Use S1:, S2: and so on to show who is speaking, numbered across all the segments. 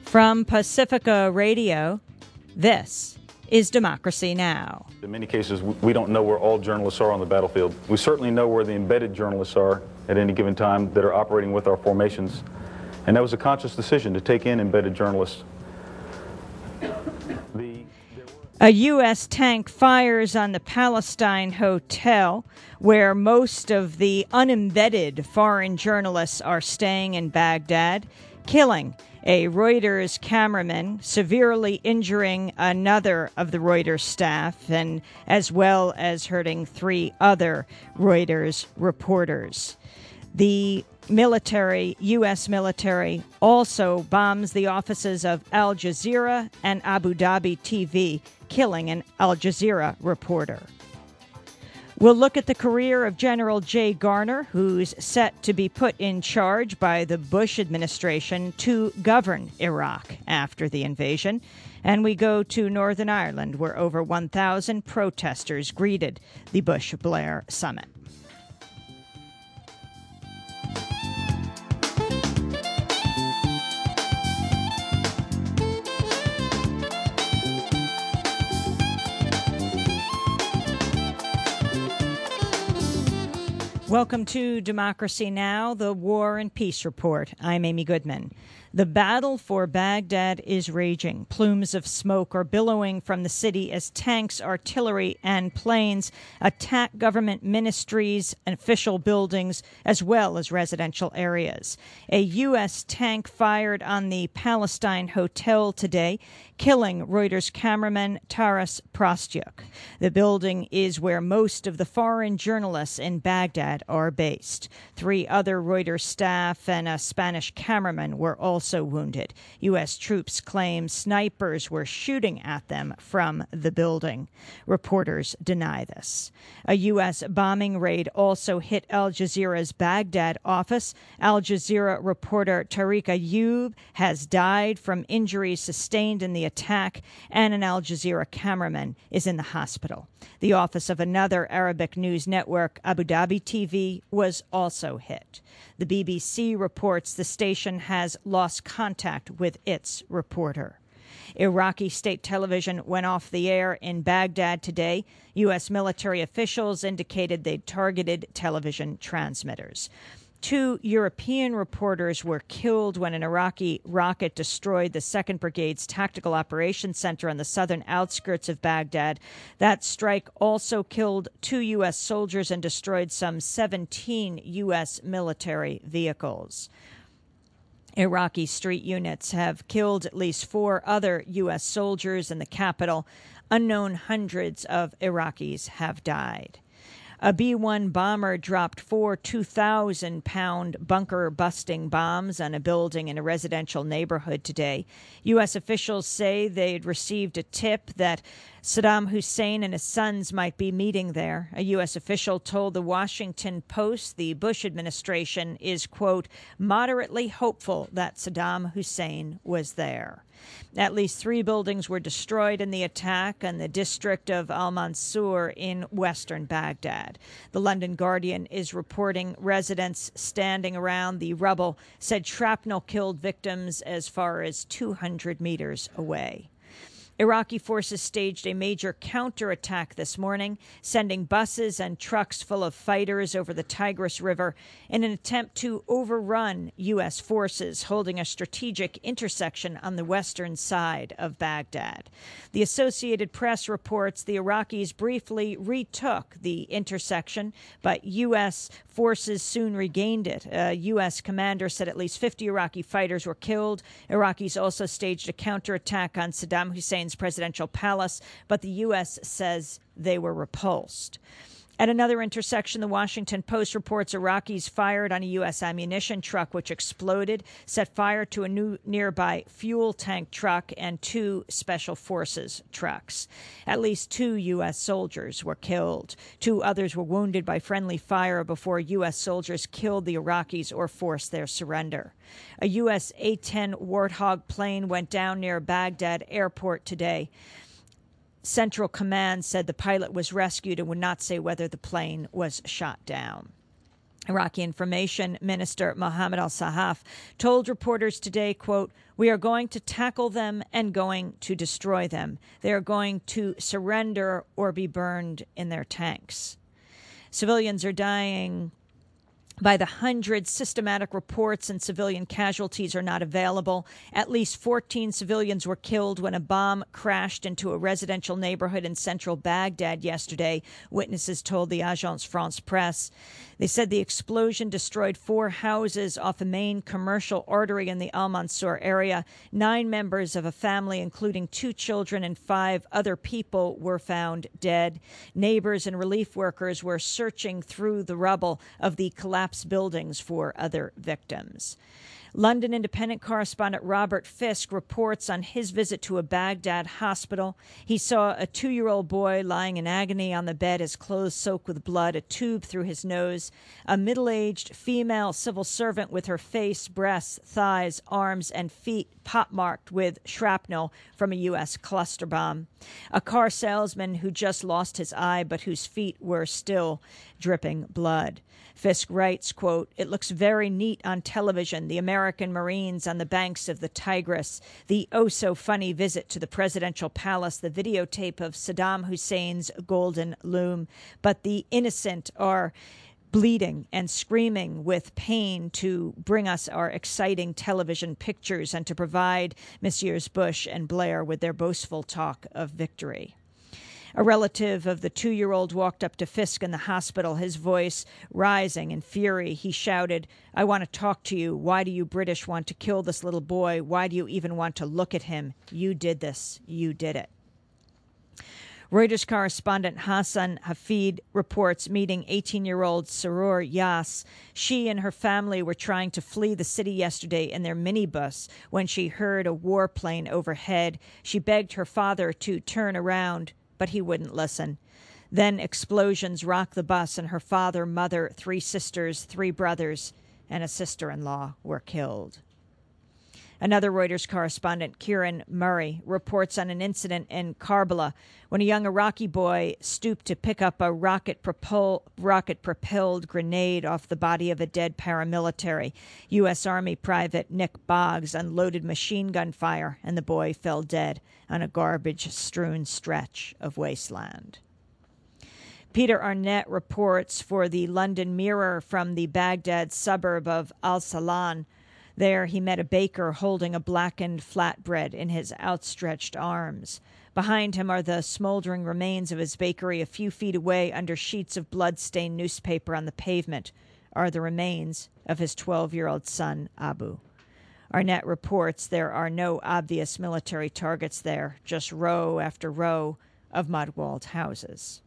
S1: From Pacifica Radio, this is Democracy Now!
S2: In many cases, we don't know where all journalists are on the battlefield. We certainly know where the embedded journalists are at any given time that are operating with our formations. And that was a conscious decision to take in embedded journalists.
S1: A U.S. tank fires on the Palestine Hotel, where most of the unembedded foreign journalists are staying in Baghdad, killing a Reuters cameraman, severely injuring another of the Reuters staff, and as well as hurting 3 other Reuters reporters. The U.S. military also bombs the offices of Al Jazeera and Abu Dhabi TV, killing an Al Jazeera reporter. We'll look at the career of General Jay Garner, who's set to be put in charge by the Bush administration to govern Iraq after the invasion. And we go to Northern Ireland, where over 1,000 protesters greeted the Bush-Blair summit. Welcome to Democracy Now!, the War and Peace Report. I'm Amy Goodman. The battle for Baghdad is raging. Plumes of smoke are billowing from the city as tanks, artillery, and planes attack government ministries and official buildings, as well as residential areas. A U.S. tank fired on the Palestine Hotel today, killing Reuters cameraman Taras Prostyuk. The building is where most of the foreign journalists in Baghdad are based. 3 other Reuters staff and a Spanish cameraman were also wounded. U.S. troops claim snipers were shooting at them from the building. Reporters deny this. A U.S. bombing raid also hit Al Jazeera's Baghdad office. Al Jazeera reporter Tariq Ayoub has died from injuries sustained in the attack, and an Al Jazeera cameraman is in the hospital. The office of another Arabic news network, Abu Dhabi TV, was also hit. The BBC reports the station has lost contact with its reporter. Iraqi state television went off the air in Baghdad today. U.S. military officials indicated they'd targeted television transmitters. 2 European reporters were killed when an Iraqi rocket destroyed the 2nd Brigade's Tactical Operations Center on the southern outskirts of Baghdad. That strike also killed 2 U.S. soldiers and destroyed some 17 U.S. military vehicles. Iraqi street units have killed at least 4 other U.S. soldiers in the capital. Unknown hundreds of Iraqis have died. A B-1 bomber dropped 4 2,000-pound bunker-busting bombs on a building in a residential neighborhood today. U.S. officials say they'd received a tip that Saddam Hussein and his sons might be meeting there. A U.S. official told the Washington Post the Bush administration is, quote, moderately hopeful that Saddam Hussein was there. At least 3 buildings were destroyed in the attack in the district of Al-Mansur in western Baghdad. The London Guardian is reporting residents standing around the rubble said shrapnel killed victims as far as 200 meters away. Iraqi forces staged a major counterattack this morning, sending buses and trucks full of fighters over the Tigris River in an attempt to overrun U.S. forces holding a strategic intersection on the western side of Baghdad. The Associated Press reports the Iraqis briefly retook the intersection, but U.S. forces soon regained it. A U.S. commander said at least 50 Iraqi fighters were killed. Iraqis also staged a counterattack on Saddam Hussein's presidential palace, but the U.S. says they were repulsed. At another intersection, the Washington Post reports Iraqis fired on a U.S. ammunition truck, which exploded, set fire to a nearby fuel tank truck and 2 special forces trucks. At least 2 U.S. soldiers were killed. 2 others were wounded by friendly fire before U.S. soldiers killed the Iraqis or forced their surrender. A U.S. A-10 Warthog plane went down near Baghdad airport today. Central Command said the pilot was rescued and would not say whether the plane was shot down. Iraqi Information Minister Mohammed al-Sahaf told reporters today, quote, "We are going to tackle them and going to destroy them. They are going to surrender or be burned in their tanks." Civilians are dying by the hundreds. Systematic reports and civilian casualties are not available. At least 14 civilians were killed when a bomb crashed into a residential neighborhood in central Baghdad yesterday, witnesses told the Agence France-Presse. They said the explosion destroyed 4 houses off a main commercial artery in the Al-Mansour area. 9 members of a family, including 2 children and 5 other people, were found dead. Neighbors and relief workers were searching through the rubble of the collapsed buildings for other victims. London Independent correspondent Robert Fisk reports on his visit to a Baghdad hospital. He saw a 2-year-old boy lying in agony on the bed, his clothes soaked with blood, a tube through his nose, a middle-aged female civil servant with her face, breasts, thighs, arms, and feet pockmarked with shrapnel from a U.S. cluster bomb, a car salesman who just lost his eye but whose feet were still dripping blood. Fisk writes, quote, "It looks very neat on television, the American Marines on the banks of the Tigris, the oh-so-funny visit to the presidential palace, the videotape of Saddam Hussein's golden loom. But the innocent are bleeding and screaming with pain to bring us our exciting television pictures and to provide Messieurs Bush and Blair with their boastful talk of victory." A relative of the 2-year-old walked up to Fisk in the hospital, his voice rising in fury. He shouted, "I want to talk to you. Why do you British want to kill this little boy? Why do you even want to look at him? You did this. You did it." Reuters correspondent Hassan Hafid reports meeting 18-year-old Saror Yas. She and her family were trying to flee the city yesterday in their minibus when she heard a warplane overhead. She begged her father to turn around, but he wouldn't listen. Then explosions rocked the bus, and her father, mother, 3 sisters, 3 brothers, and a sister-in-law were killed. Another Reuters correspondent, Kieran Murray, reports on an incident in Karbala when a young Iraqi boy stooped to pick up a rocket-propelled grenade off the body of a dead paramilitary. U.S. Army Private Nick Boggs unloaded machine gun fire, and the boy fell dead on a garbage-strewn stretch of wasteland. Peter Arnett reports for the London Mirror from the Baghdad suburb of Al-Salan. There he met a baker holding a blackened flatbread in his outstretched arms. Behind him are the smoldering remains of his bakery. A few feet away, under sheets of blood-stained newspaper on the pavement, are the remains of his 12-year-old son, Abu. Arnett reports there are no obvious military targets there, just row after row of mud-walled houses.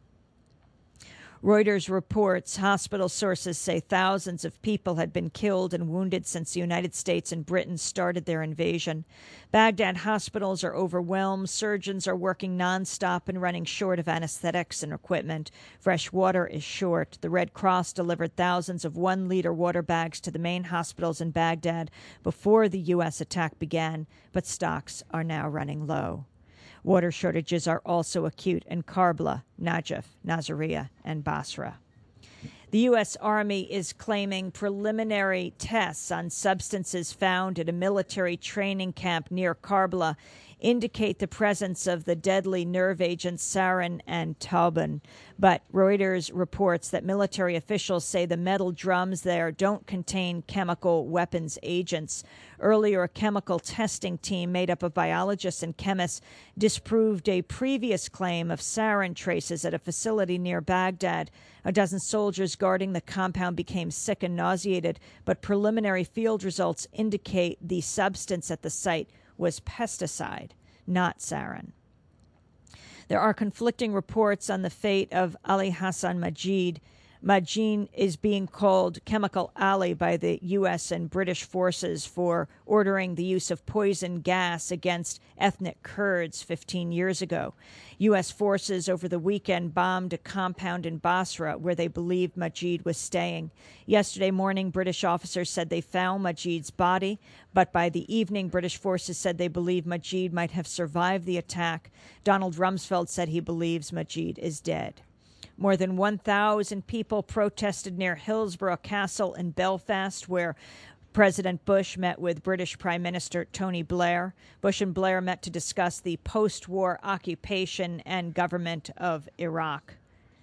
S1: Reuters reports hospital sources say thousands of people had been killed and wounded since the United States and Britain started their invasion. Baghdad hospitals are overwhelmed. Surgeons are working nonstop and running short of anesthetics and equipment. Fresh water is short. The Red Cross delivered thousands of 1-liter water bags to the main hospitals in Baghdad before the U.S. attack began, but stocks are now running low. Water shortages are also acute in Karbala, Najaf, Nasiriyah, and Basra. The U.S. Army is claiming preliminary tests on substances found at a military training camp near Karbala indicate the presence of the deadly nerve agents sarin and tauben. But Reuters reports that military officials say the metal drums there don't contain chemical weapons agents. Earlier, a chemical testing team made up of biologists and chemists disproved a previous claim of sarin traces at a facility near Baghdad. A dozen soldiers guarding the compound became sick and nauseated, but preliminary field results indicate the substance at the site was pesticide, not sarin. There are conflicting reports on the fate of Ali Hassan Majid. Majid is being called Chemical Ali by the U.S. and British forces for ordering the use of poison gas against ethnic Kurds 15 years ago. U.S. forces over the weekend bombed a compound in Basra where they believed Majid was staying. Yesterday morning, British officers said they found Majid's body, but by the evening, British forces said they believe Majid might have survived the attack. Donald Rumsfeld said he believes Majid is dead. More than 1,000 people protested near Hillsborough Castle in Belfast, where President Bush met with British Prime Minister Tony Blair. Bush and Blair met to discuss the post-war occupation and government of Iraq.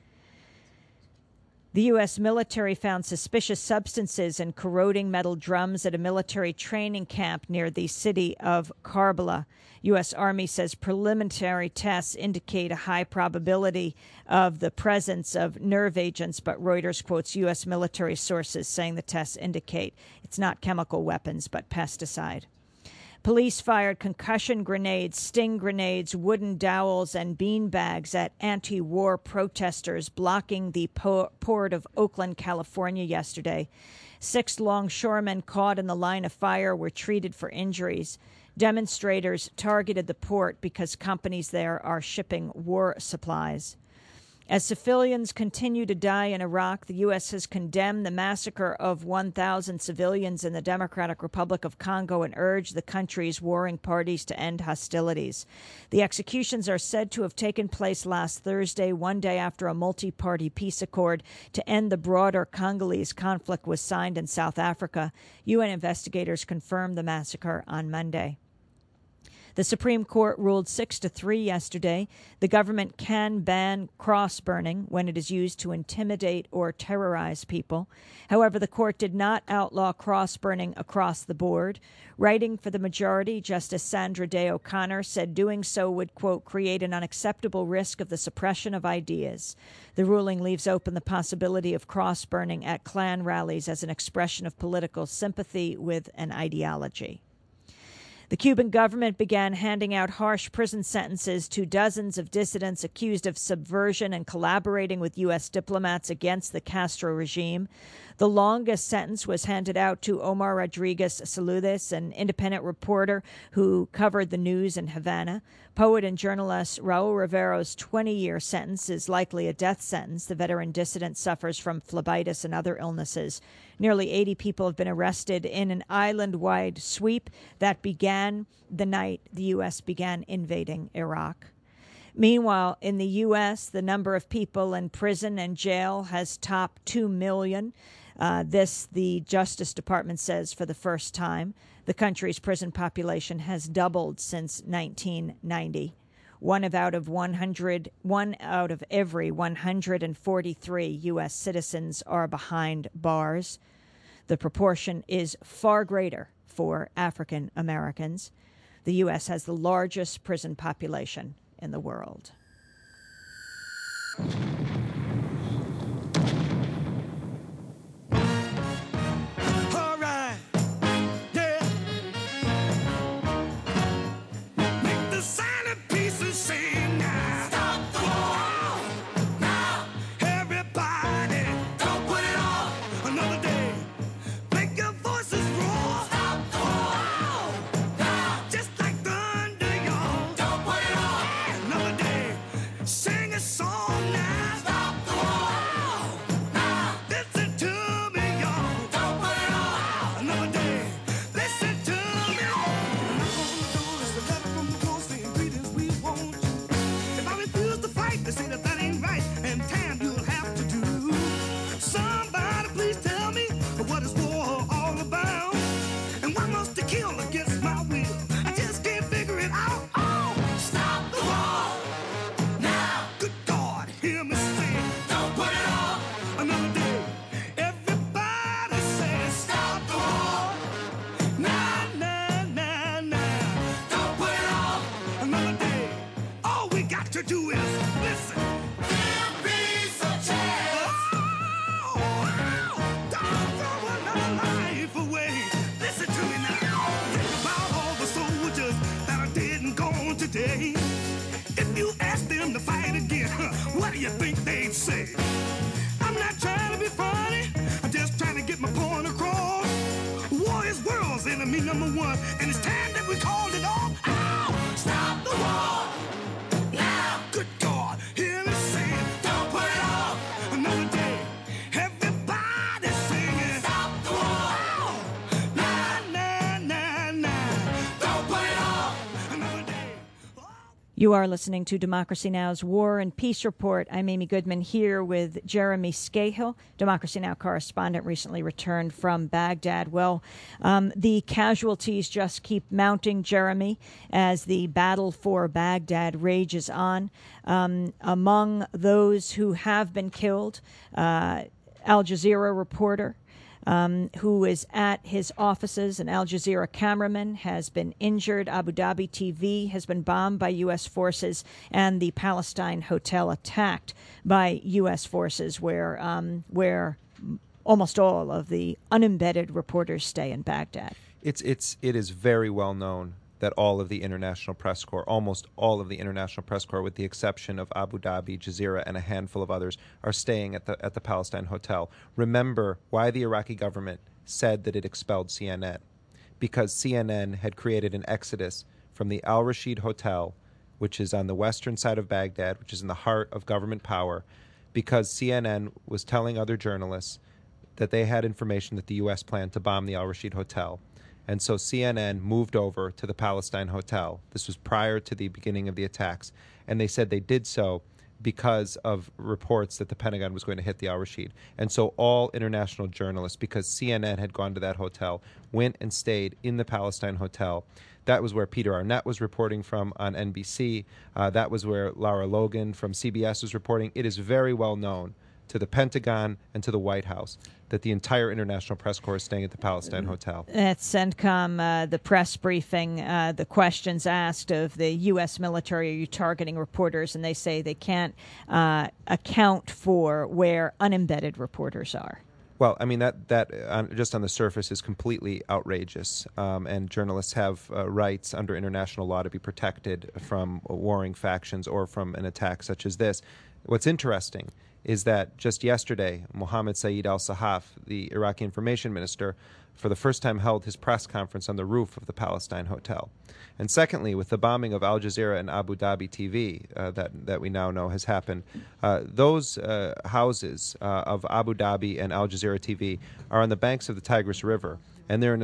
S1: The U.S. military found suspicious substances in corroding metal drums at a military training camp near the city of Karbala. U.S. Army says preliminary tests indicate a high probability of the presence of nerve agents, but Reuters quotes U.S. military sources saying the tests indicate it's not chemical weapons, but pesticide. Police fired concussion grenades, sting grenades, wooden dowels, and beanbags at anti-war protesters blocking the port of Oakland, California yesterday. 6 longshoremen caught in the line of fire were treated for injuries. Demonstrators targeted the port because companies there are shipping war supplies. As civilians continue to die in Iraq, the U.S. has condemned the massacre of 1,000 civilians in the Democratic Republic of Congo and urged the country's warring parties to end hostilities. The executions are said to have taken place last Thursday, one day after a multi-party peace accord to end the broader Congolese conflict was signed in South Africa. UN investigators confirmed the massacre on Monday. The Supreme Court ruled 6-3 yesterday. The government can ban cross burning when it is used to intimidate or terrorize people. However, the court did not outlaw cross burning across the board. Writing for the majority, Justice Sandra Day O'Connor said doing so would, quote, create an unacceptable risk of the suppression of ideas. The ruling leaves open the possibility of cross burning at Klan rallies as an expression of political sympathy with an ideology. The Cuban government began handing out harsh prison sentences to dozens of dissidents accused of subversion and collaborating with U.S. diplomats against the Castro regime. The longest sentence was handed out to Omar Rodriguez Saludes, an independent reporter who covered the news in Havana. Poet and journalist Raul Rivero's 20-year sentence is likely a death sentence. The veteran dissident suffers from phlebitis and other illnesses. Nearly 80 people have been arrested in an island-wide sweep that began the night the U.S. began invading Iraq. Meanwhile, in the U.S., the number of people in prison and jail has topped 2 million. This, the Justice Department says, for the first time. The country's prison population has doubled since 1990. One out of every 143 U.S. citizens are behind bars. The proportion is far greater for African Americans. The U.S. has the largest prison population in the world. You are listening to Democracy Now!'s War and Peace Report. I'm Amy Goodman here with Jeremy Scahill, Democracy Now! Correspondent, recently returned from Baghdad. Well, the casualties just keep mounting, Jeremy, as the battle for Baghdad rages on. Among those who have been killed, Al Jazeera reporter who is at his offices. An Al Jazeera cameraman has been injured. Abu Dhabi TV has been bombed by U.S. forces, and the Palestine hotel attacked by U.S. forces, where almost all of the unembedded reporters stay in Baghdad.
S3: It is very well known that all of the international press corps, almost all of the international press corps, with the exception of Abu Dhabi, Jazeera, and a handful of others, are staying at the Palestine Hotel. Remember why the Iraqi government said that it expelled CNN. Because CNN had created an exodus from the Al Rashid Hotel, which is on the western side of Baghdad, which is in the heart of government power, because CNN was telling other journalists that they had information that the U.S. planned to bomb the Al Rashid Hotel. And so CNN moved over to the Palestine Hotel. This was prior to the beginning of the attacks. And they said they did so because of reports that the Pentagon was going to hit the Al Rashid. And so all international journalists, because CNN had gone to that hotel, went and stayed in the Palestine Hotel. That was where Peter Arnett was reporting from on NBC. That was where Lara Logan from CBS was reporting. It is very well known to the Pentagon and to the White House that the entire international press corps is staying at the Palestine Hotel.
S1: At CENTCOM, the press briefing, the questions asked of the U.S. military, are you targeting reporters? And they say they can't account for where unembedded reporters are.
S3: Well, I mean, that just on the surface is completely outrageous, and journalists have rights under international law to be protected from warring factions or from an attack such as this. What's interesting is that just yesterday, Mohammed Saeed al-Sahaf, the Iraqi information minister, for the first time held his press conference on the roof of the Palestine Hotel. And secondly, with the bombing of Al Jazeera and Abu Dhabi TV that we now know has happened, those houses of Abu Dhabi and Al Jazeera TV are on the banks of the Tigris River, and they're in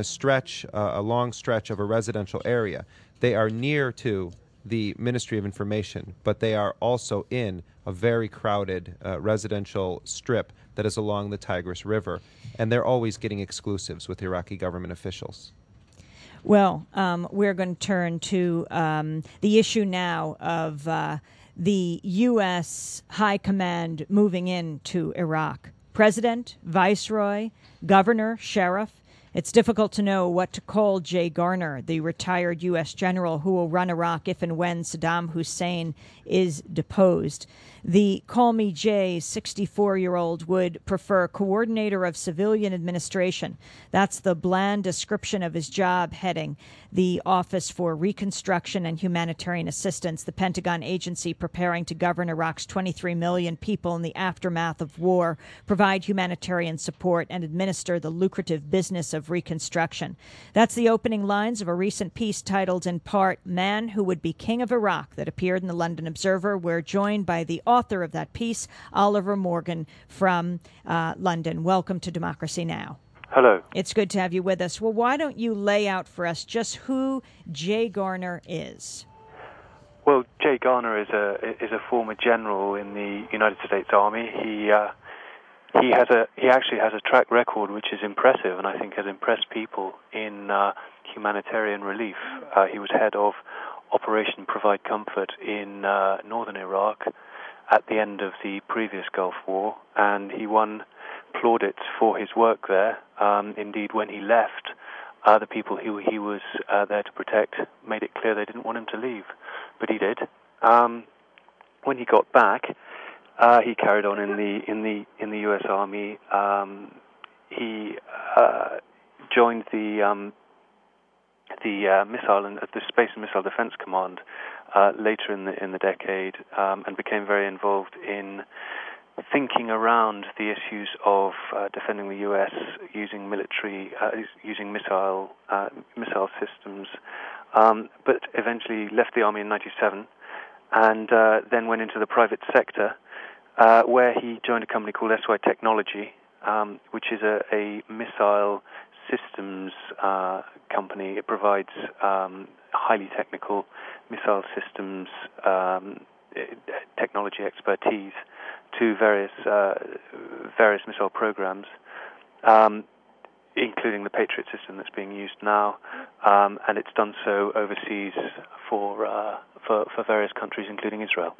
S3: a long stretch of a residential area. They are near to the Ministry of Information, but they are also in a very crowded residential strip that is along the Tigris River, and they're always getting exclusives with Iraqi government officials.
S1: Well, we're going to turn to the issue now of the U.S. High Command moving into Iraq. President, Viceroy, Governor, Sheriff. It's difficult to know what to call Jay Garner, the retired U.S. general who will run Iraq if and when Saddam Hussein is deposed. The Call Me Jay 64-year-old would prefer coordinator of civilian administration. That's the bland description of his job, heading the Office for Reconstruction and Humanitarian Assistance, the Pentagon agency preparing to govern Iraq's 23 million people in the aftermath of war, provide humanitarian support, and administer the lucrative business of reconstruction. That's the opening lines of a recent piece titled in part, Man Who Would Be King of Iraq, that appeared in the London Observer. We're joined by the author of that piece, Oliver Morgan from London. Welcome to Democracy Now!
S4: Hello.
S1: It's good to have you with us. Well, why don't you lay out for us just who Jay Garner is?
S4: Well, Jay Garner is a former general in the United States Army. He actually has a track record which is impressive, and I think has impressed people in humanitarian relief. He was head of Operation Provide Comfort in northern Iraq at the end of the previous Gulf War, and he won plaudits for his work there. Indeed, when he left, the people who he was there to protect made it clear they didn't want him to leave, but he did. When he got back, he carried on in the U.S. Army. He joined the Space and Missile Defense Command later in the decade, and became very involved in thinking around the issues of defending the U.S. using missile systems, but eventually left the Army in '97, and then went into the private sector, where he joined a company called SY Technology, which is a missile systems company. It provides highly technical missile systems technology expertise to various missile programs, including the Patriot system that's being used now, and it's done so overseas for various countries, including Israel.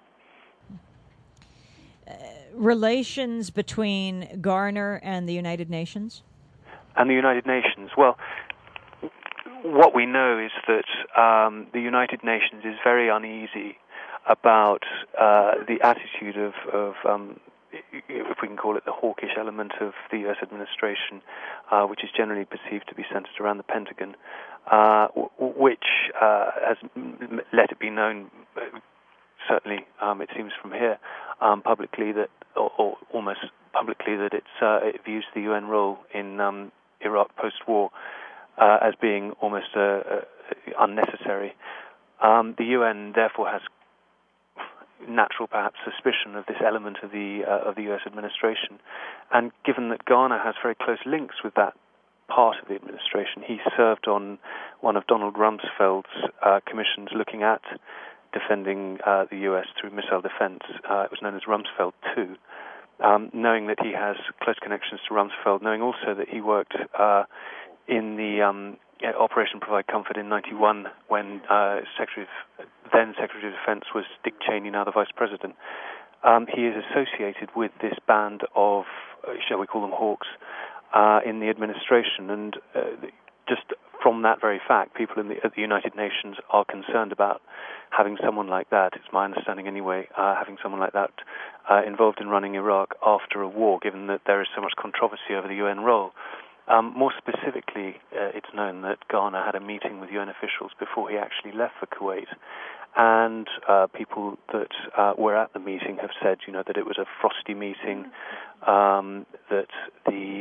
S1: Relations between Garner and the United Nations?
S4: And the United Nations. Well, what we know is that the United Nations is very uneasy about the attitude of if we can call it the hawkish element of the U.S. administration, which is generally perceived to be centered around the Pentagon, which has let it be known, certainly it seems from here, publicly that, or almost publicly, that it views the UN role in Iraq post-war as being almost unnecessary. The UN therefore has natural, perhaps, suspicion of this element of the U.S. administration, and given that Garner has very close links with that part of the administration, he served on one of Donald Rumsfeld's commissions looking at defending the U.S. through missile defense. It was known as Rumsfeld II. Knowing that he has close connections to Rumsfeld, knowing also that he worked in the Operation Provide Comfort in '91 when then Secretary of Defense was Dick Cheney, now the Vice President. He is associated with this band of, shall we call them hawks, in the administration, and just from that very fact, people at the United Nations are concerned about having someone like that, it's my understanding anyway, having someone like that involved in running Iraq after a war, given that there is so much controversy over the UN role. More specifically, it's known that Garner had a meeting with UN officials before he actually left for Kuwait, and people that were at the meeting have said, that it was a frosty meeting, that the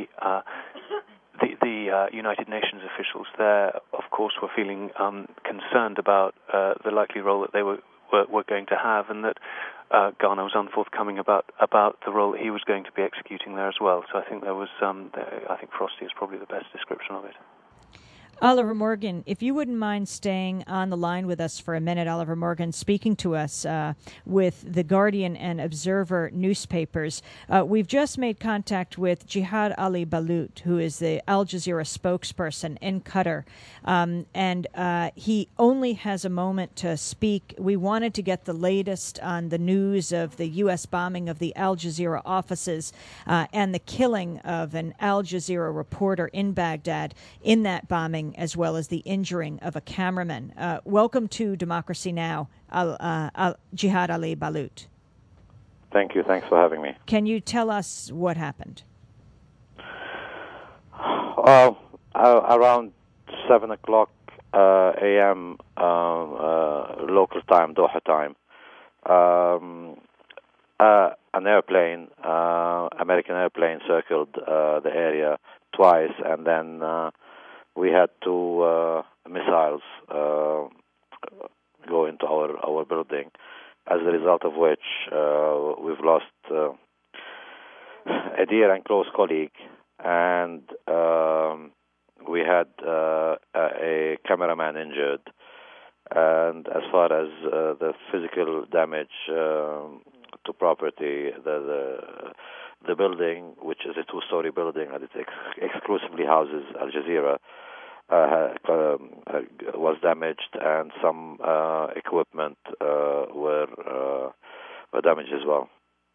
S4: United Nations officials there, of course, were feeling concerned about the likely role that they were going to have, and that Garner was unforthcoming about the role that he was going to be executing there as well. So I think there was, I think frosty is probably the best description of it.
S1: Oliver Morgan, if you wouldn't mind staying on the line with us for a minute, Oliver Morgan, speaking to us with the Guardian and Observer newspapers. We've just made contact with Jihad Ali Balout, who is the Al Jazeera spokesperson in Qatar, and he only has a moment to speak. We wanted to get the latest on the news of the U.S. bombing of the Al Jazeera offices and the killing of an Al Jazeera reporter in Baghdad in that bombing, as well as the injuring of a cameraman. Welcome to Democracy Now!, Jihad Ali Balout.
S5: Thank you. Thanks for having me.
S1: Can you tell us what happened?
S5: Around 7 o'clock a.m. Local time, Doha time, an airplane, American airplane, circled the area twice, and then we had two missiles go into our building, as a result of which we've lost a dear and close colleague, and we had a cameraman injured. And as far as the physical damage to property, the building, which is a two-story building and it exclusively houses Al Jazeera, was damaged, and some equipment were damaged as well.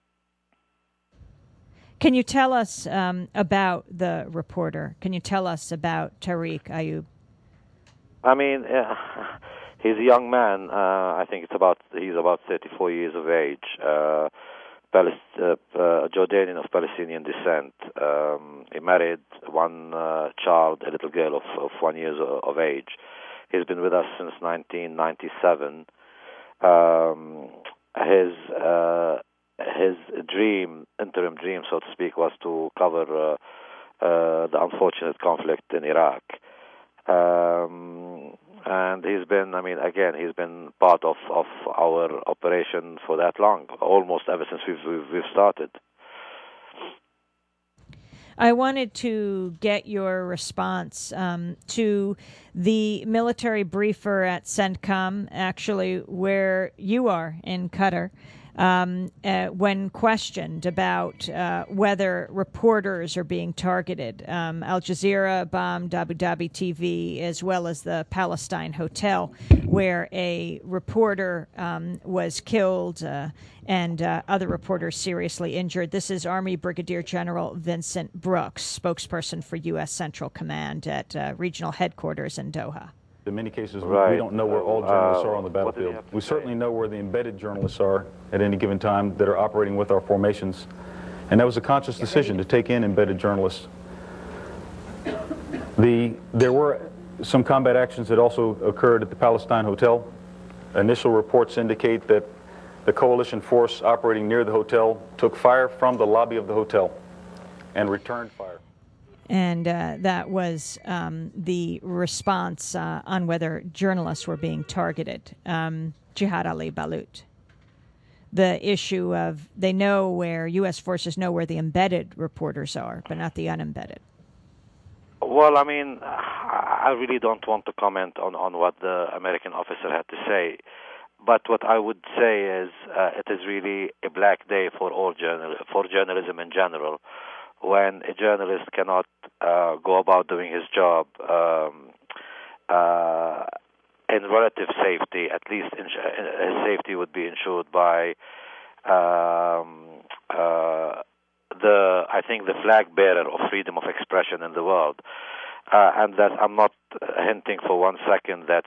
S1: Can you tell us about the reporter? Can you tell us about Tariq Ayoub?
S5: I mean, he's a young man. I think he's about 34 years of age. Jordanian of Palestinian descent. He married one child, a little girl of 1 year of age. He's been with us since 1997. His interim dream, so to speak, was to cover the unfortunate conflict in Iraq. And he's been part of our operation for that long, almost ever since we've started.
S1: I wanted to get your response to the military briefer at CENTCOM, actually, where you are in Qatar, when questioned about whether reporters are being targeted. Al Jazeera bombed Abu Dhabi TV as well as the Palestine Hotel, where a reporter was killed and other reporters seriously injured. This is Army Brigadier General Vincent Brooks, spokesperson for U.S. Central Command at regional headquarters in Doha.
S2: In many cases,
S5: Right.
S2: we don't know where all journalists are on the battlefield. We certainly know where the embedded journalists are at any given time that are operating with our formations. And that was a conscious decision to take in embedded journalists. There were some combat actions that also occurred at the Palestine Hotel. Initial reports indicate that the coalition force operating near the hotel took fire from the lobby of the hotel and returned fire.
S1: And that was the response on whether journalists were being targeted. Jihad Ali Balut. The issue of they know where U.S. forces know where the embedded reporters are, but not the unembedded.
S5: Well, I mean, I really don't want to comment on what the American officer had to say. But what I would say is it is really a black day for for journalism in general, when a journalist cannot go about doing his job in relative safety. At least his safety would be ensured by I think the flag bearer of freedom of expression in the world, and that I'm not hinting for 1 second that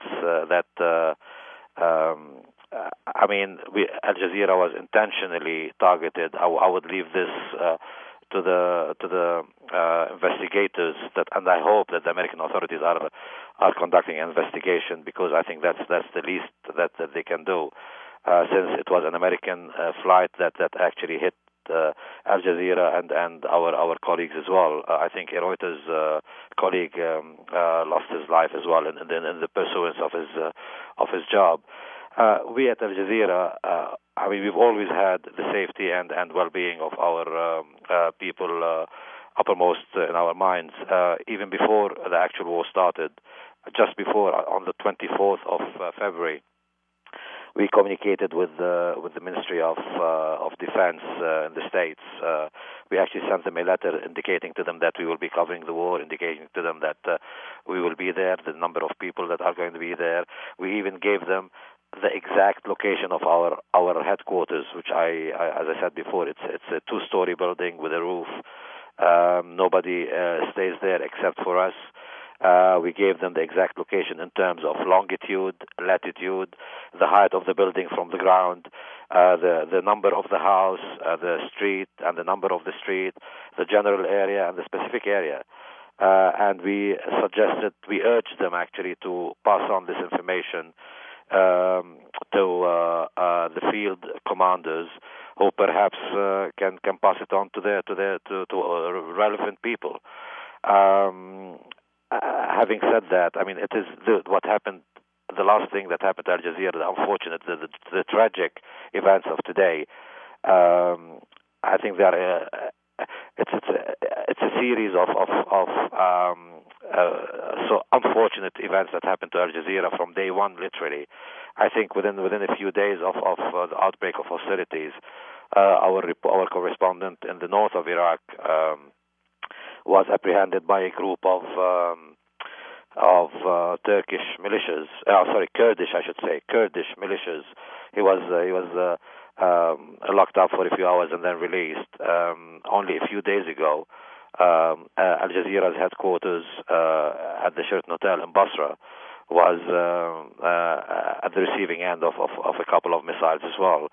S5: I mean, Al Jazeera was intentionally targeted. I would leave this to the investigators, and I hope that the American authorities are conducting an investigation, because I think that's the least that they can do, since it was an American flight that actually hit Al Jazeera and our colleagues as well. I think a Reuters colleague lost his life as well in the pursuance of his job. We at Al Jazeera, I mean, we've always had the safety and well-being of our people uppermost in our minds. Even before the actual war started, just before, on the 24th of February, we communicated with the Ministry of Defense in the States. We actually sent them a letter indicating to them that we will be covering the war, indicating to them that we will be there, the number of people that are going to be there. We even gave them the exact location of our headquarters, which as I said before, it's a 2-story building with a roof. Nobody stays there except for us. We gave them the exact location in terms of longitude, latitude, the height of the building from the ground, the number of the house, the street, and the number of the street, the general area, and the specific area. And we urged them actually to pass on this information to the field commanders, who perhaps can pass it on to relevant people. Having said that, I mean, it is what happened. The last thing that happened to Al Jazeera, the unfortunate, the tragic events of today. I think that it's a series of so unfortunate events that happened to Al Jazeera from day one, literally. I think within a few days of the outbreak of hostilities, our correspondent in the north of Iraq was apprehended by a group of Turkish militias. Kurdish, I should say, Kurdish militias. He was locked up for a few hours and then released. Only a few days ago, Al Jazeera's headquarters at the Sheraton Hotel in Basra was at the receiving end of a couple of missiles as well.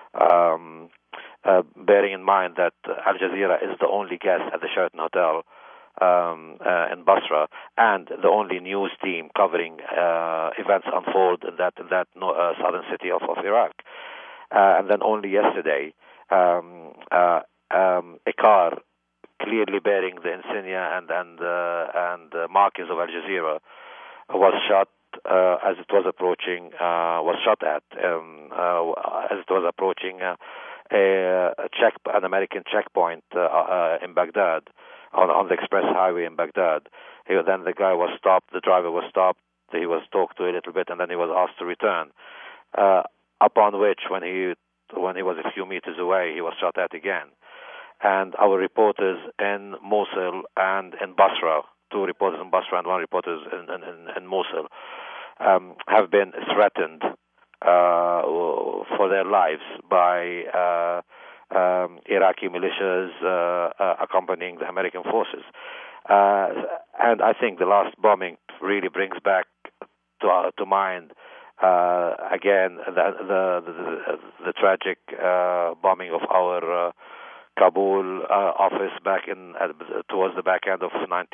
S5: Bearing in mind that Al Jazeera is the only guest at the Sheraton Hotel in Basra, and the only news team covering events unfold in that southern city of Iraq. And then only yesterday, a car clearly bearing the insignia and markings of Al Jazeera was shot as it was approaching. Was shot at as it was approaching an American checkpoint in Baghdad, on the express highway in Baghdad. Then the guy was stopped. The driver was stopped. He was talked to a little bit, and then he was asked to return. Upon which, when he was a few meters away, he was shot at again. And our reporters in Mosul and in Basra, 2 reporters in Basra and 1 reporter in Mosul, have been threatened for their lives by Iraqi militias accompanying the American forces. And I think the last bombing really brings back to mind again the tragic bombing of our Kabul office back in towards the back end of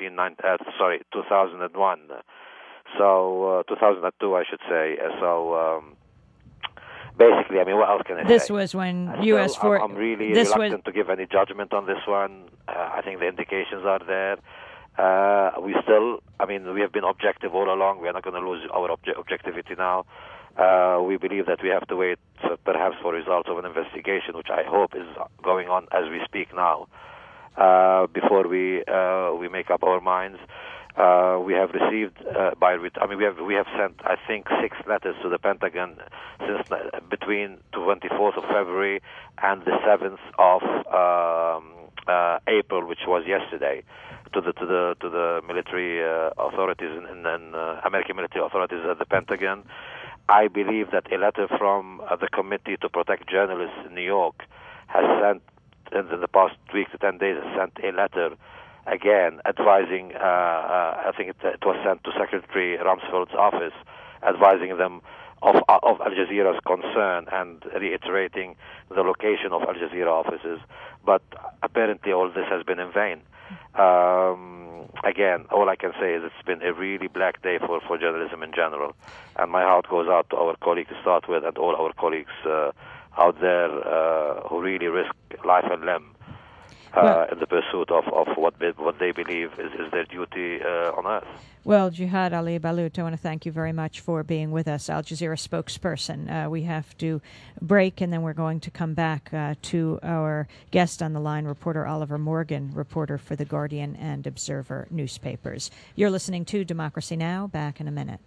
S5: 2001. So 2002, I should say. So basically, I mean, what else can I say?
S1: This was when U.S. forces.
S5: I'm really reluctant to give any judgment on this one. I think the indications are there. We have been objective all along. We are not going to lose our objectivity now. We believe that we have to wait perhaps for results of an investigation, which I hope is going on as we speak now, before we make up our minds. We have received we have sent, I think, 6 letters to the Pentagon since between 24th of February and the 7th of April, which was yesterday, to the military authorities and American military authorities at the Pentagon. I believe that a letter from the Committee to Protect Journalists in New York has sent, in the past week to 10 days, has sent a letter again advising, I think it was sent to Secretary Rumsfeld's office, advising them of Al Jazeera's concern and reiterating the location of Al Jazeera offices. But apparently all this has been in vain. Again, all I can say is it's been a really black day for journalism in general. And my heart goes out to our colleagues to start with, and all our colleagues out there who really risk life and limb in the pursuit of what they believe is their duty on earth.
S1: Well, Jihad Ali Balout, I want to thank you very much for being with us, Al Jazeera spokesperson. We have to break, and then we're going to come back to our guest on the line, reporter Oliver Morgan, reporter for The Guardian and Observer newspapers. You're listening to Democracy Now! Back in a minute.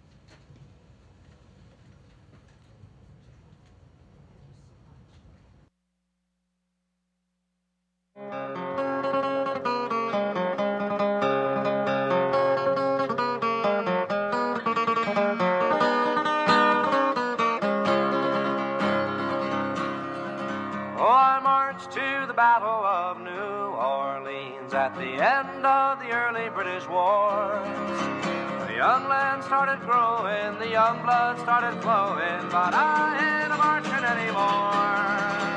S6: Battle of New Orleans at the end of the early British wars. The young land started growing, the young blood started flowing, but I ain't a-marching anymore.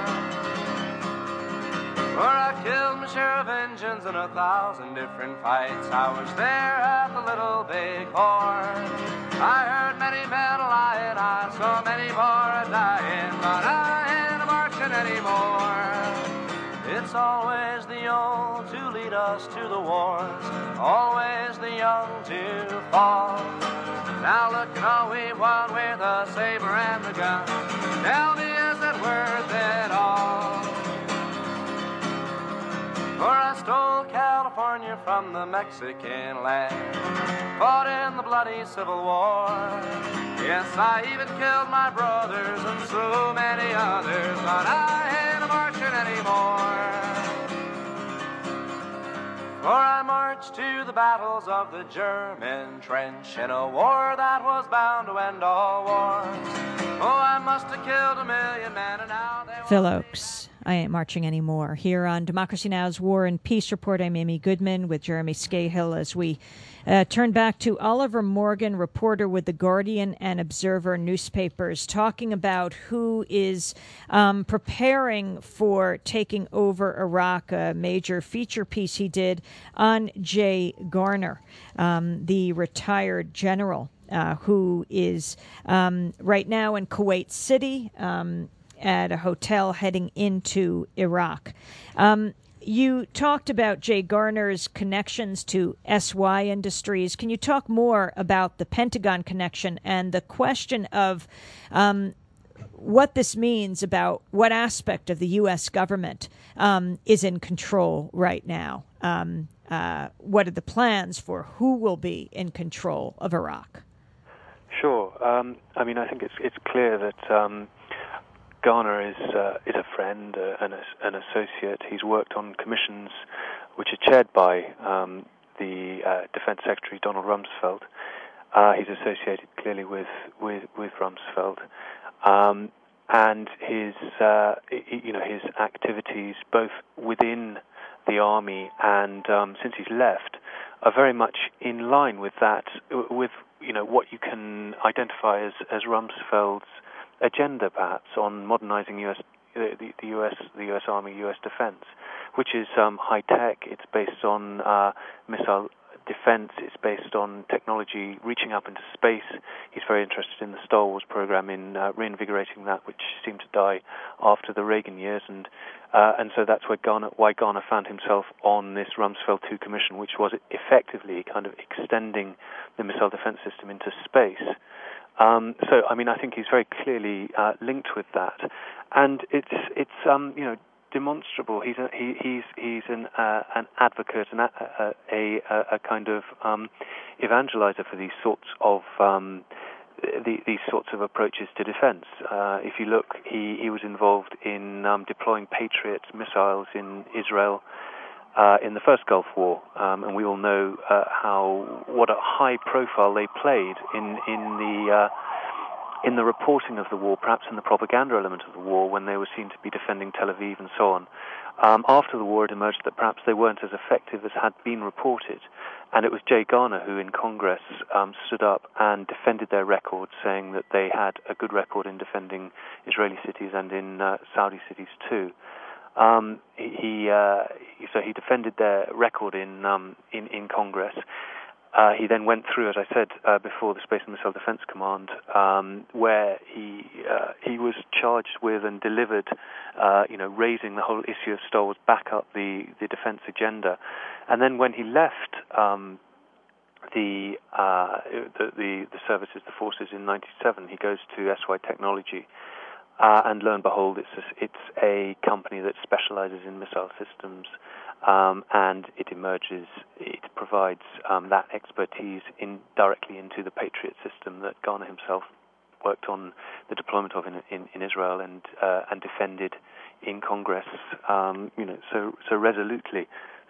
S6: For I killed my share of Injuns in 1,000 different fights. I was there at the Little Big Horn. I heard many men lying, I saw many more a-dying, but I ain't a-marching anymore. It's always the old to lead us to the wars, always the young to fall. Now look at all we won with the saber and the gun. Tell me, is it worth it all? For I stole California from the Mexican land, fought in the bloody Civil War. Yes, I even killed my brothers and so many others, but I ain't a-marching anymore. For I marched to the battles of the German trench in a war that was bound to end all wars. Oh, I must have killed 1 million men, and now they...
S1: Phil Oakes, I Ain't Marching Anymore. Here on Democracy Now!'s War and Peace Report, I'm Amy Goodman with Jeremy Scahill as we turn back to Oliver Morgan, reporter with The Guardian and Observer newspapers, talking about who is preparing for taking over Iraq, a major feature piece he did on Jay Garner, the retired general who is right now in Kuwait City at a hotel heading into Iraq. You talked about Jay Garner's connections to SY Industries. Can you talk more about the Pentagon connection and the question of what this means about what aspect of the U.S. government is in control right now? what are the plans for who will be in control of Iraq?
S4: Sure. I mean, I think it's clear that Garner is a friend, an associate. He's worked on commissions which are chaired by the Defense Secretary Donald Rumsfeld. He's associated clearly with Rumsfeld, and his his activities both within the army and since he's left are very much in line with that, with what you can identify as Rumsfeld's agenda, perhaps, on modernizing the U.S. Army, U.S. defense, which is high tech. It's based on missile defense. It's based on technology reaching up into space. He's very interested in the Star Wars program, in reinvigorating that, which seemed to die after the Reagan years, and so that's why Garner found himself on this Rumsfeld II commission, which was effectively kind of extending the missile defense system into space. So, I mean, I think he's very clearly linked with that, and it's demonstrable. He's an advocate and a kind of evangelizer for these sorts of these sorts of approaches to defense. If you look, he was involved in deploying Patriot missiles in Israel in the first Gulf War, and we all know what a high profile they played in the reporting of the war, perhaps in the propaganda element of the war, when they were seen to be defending Tel Aviv and so on. After the war, it emerged that perhaps they weren't as effective as had been reported, and it was Jay Garner who in Congress stood up and defended their record, saying that they had a good record in defending Israeli cities and in Saudi cities too. So he defended their record in Congress. He then went through, as I said before, the Space and Missile Defense Command, where he was charged with and delivered, raising the whole issue of Star Wars back up the defense agenda. And then when he left the services, the forces in '97, he goes to SY Technology. And lo and behold, it's a company that specializes in missile systems, and it provides that expertise directly into the Patriot system that Garner himself worked on the deployment of in Israel and defended in Congress, so resolutely.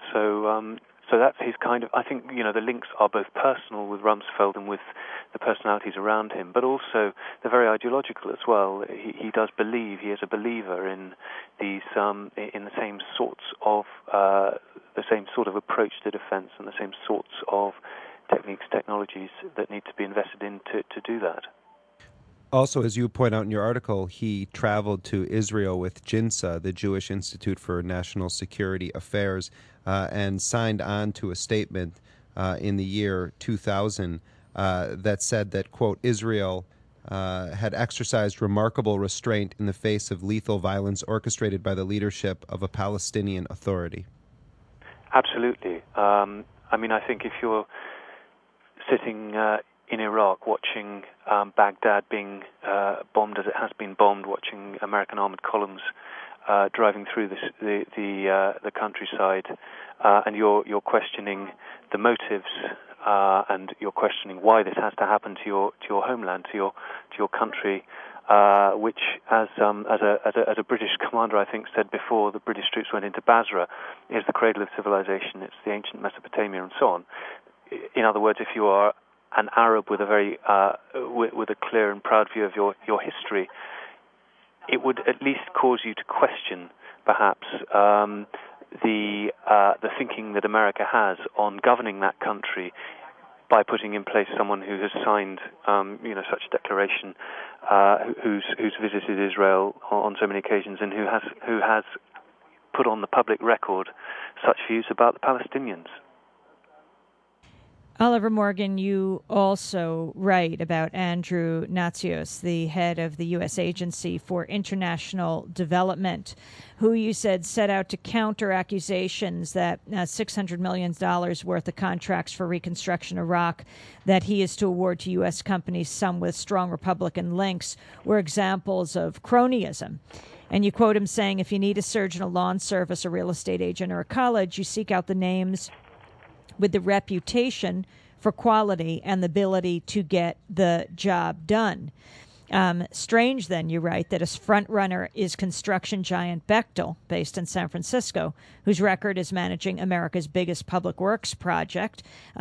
S4: So that's his kind of, I think, the links are both personal with Rumsfeld and with the personalities around him, but also they're very ideological as well. He does believe, he is a believer in these, in the same sorts of, the same sort of approach to defense and the same sorts of techniques, technologies that need to be invested in to do that.
S3: Also, as you point out in your article, he traveled to Israel with JINSA, the Jewish Institute for National Security Affairs, and signed on to a statement in the year 2000 that said that, quote, Israel had exercised remarkable restraint in the face of lethal violence orchestrated by the leadership of a Palestinian authority.
S4: Absolutely. I mean, I think if you're sitting in Iraq watching Baghdad being bombed as it has been bombed, watching American armored columns driving through the countryside, and you're questioning the motives, and you're questioning why this has to happen to your homeland, to your country, which as a British commander I think said before the British troops went into Basra, is the cradle of civilization. It's the ancient Mesopotamia and so on. In other words, if you are an Arab with a very with a clear and proud view of your history, it would at least cause you to question, perhaps, the thinking that America has on governing that country by putting in place someone who has signed, such a declaration, who's visited Israel on so many occasions, and who has put on the public record such views about the Palestinians.
S1: Oliver Morgan, you also write about Andrew Natsios, the head of the U.S. Agency for International Development, who you said set out to counter accusations that $600 million worth of contracts for reconstruction Iraq that he is to award to U.S. companies, some with strong Republican links, were examples of cronyism. And you quote him saying, if you need a surgeon, a lawn service, a real estate agent, or a college, you seek out the names with the reputation for quality and the ability to get the job done. Strange, then, you write, that his front runner is construction giant Bechtel, based in San Francisco, whose record is managing America's biggest public works project,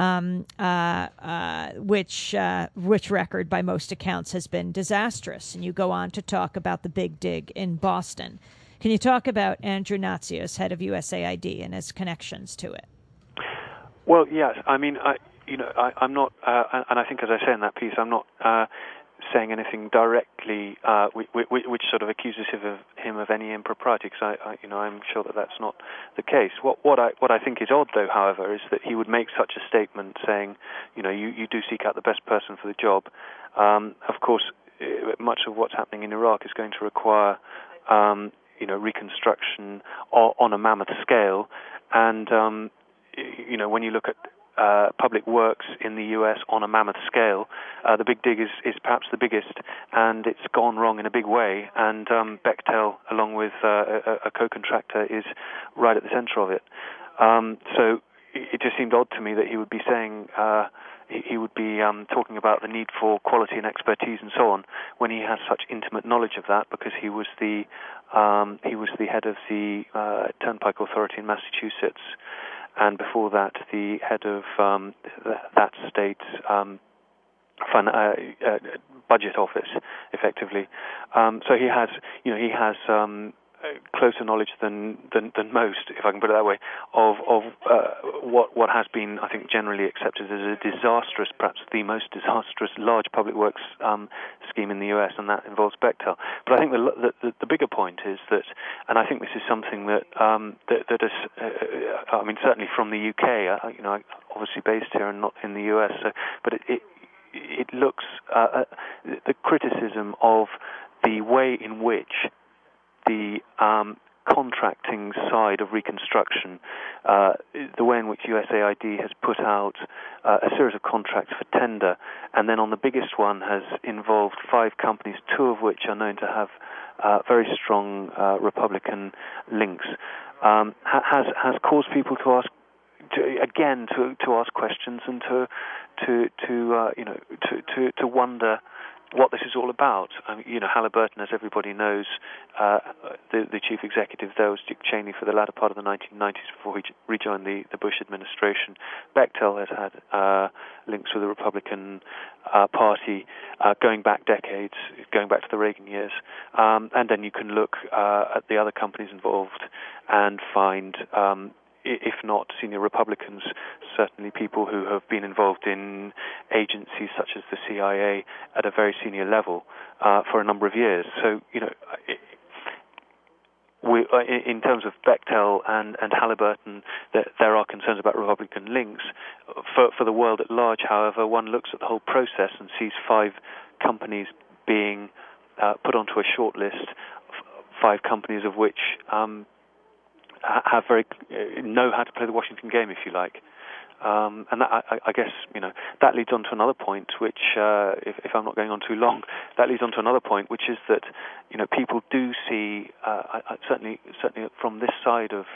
S1: which record, by most accounts, has been disastrous. And you go on to talk about the Big Dig in Boston. Can you talk about Andrew Natsios, head of USAID, and his connections to it?
S4: Well, yes. I mean, I'm not, and I think, as I say in that piece, I'm not saying anything directly which sort of accuses him of any impropriety, because I'm sure that that's not the case. What I think is odd, though, however, is that he would make such a statement saying, you do seek out the best person for the job. Of course, much of what's happening in Iraq is going to require reconstruction on a mammoth scale, and when you look at public works in the U.S. on a mammoth scale, the Big Dig is perhaps the biggest, and it's gone wrong in a big way, and Bechtel, along with a co-contractor, is right at the center of it. So it just seemed odd to me that he would be saying, he would be talking about the need for quality and expertise and so on, when he has such intimate knowledge of that, because he was the head of the Turnpike Authority in Massachusetts, and before that, the head of that state's budget office, effectively. So he has closer knowledge than most, if I can put it that way, of what has been, I think, generally accepted as a disastrous, perhaps the most disastrous, large public works scheme in the U.S., and that involves Bechtel. But I think the bigger point is that, and I think this is something that that is, I mean, certainly from the UK, I'm obviously based here and not in the U.S., but it looks the criticism of the way in which the contracting side of reconstruction, the way in which USAID has put out a series of contracts for tender, and then on the biggest one has involved 5 companies, 2 of which are known to have very strong Republican links, has caused people to ask, to ask questions and to wonder what this is all about. I mean, Halliburton, as everybody knows, the chief executive there was Dick Cheney for the latter part of the 1990s before he rejoined the Bush administration. Bechtel has had links with the Republican Party going back decades, going back to the Reagan years. And then you can look at the other companies involved and find, if not senior Republicans, certainly people who have been involved in agencies such as the CIA at a very senior level for a number of years. So, in terms of Bechtel and Halliburton, there are concerns about Republican links. For the world at large, however, one looks at the whole process and sees 5 companies being put onto a short list, 5 companies of which know how to play the Washington game, if you like, and that, I guess, that leads on to another point, which, if I'm not going on too long, that leads on to another point, which is that people do see, certainly from this side of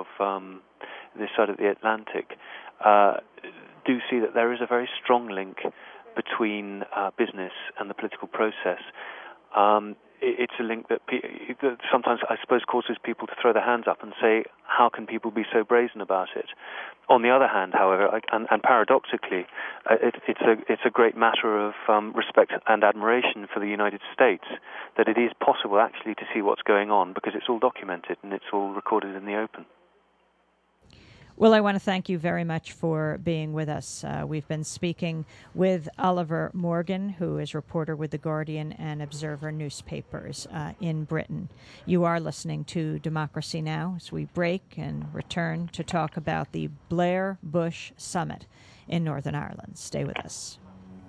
S4: the Atlantic, do see that there is a very strong link between business and the political process. It's a link that sometimes, I suppose, causes people to throw their hands up and say, how can people be so brazen about it? On the other hand, however, and paradoxically, it's a great matter of respect and admiration for the United States that it is possible actually to see what's going on, because it's all documented and it's all recorded in the open.
S1: Well, I want to thank you very much for being with us. We've been speaking with Oliver Morgan, who is reporter with The Guardian and Observer newspapers in Britain. You are listening to Democracy Now! As we break and return to talk about the Blair-Bush Summit in Northern Ireland. Stay with us.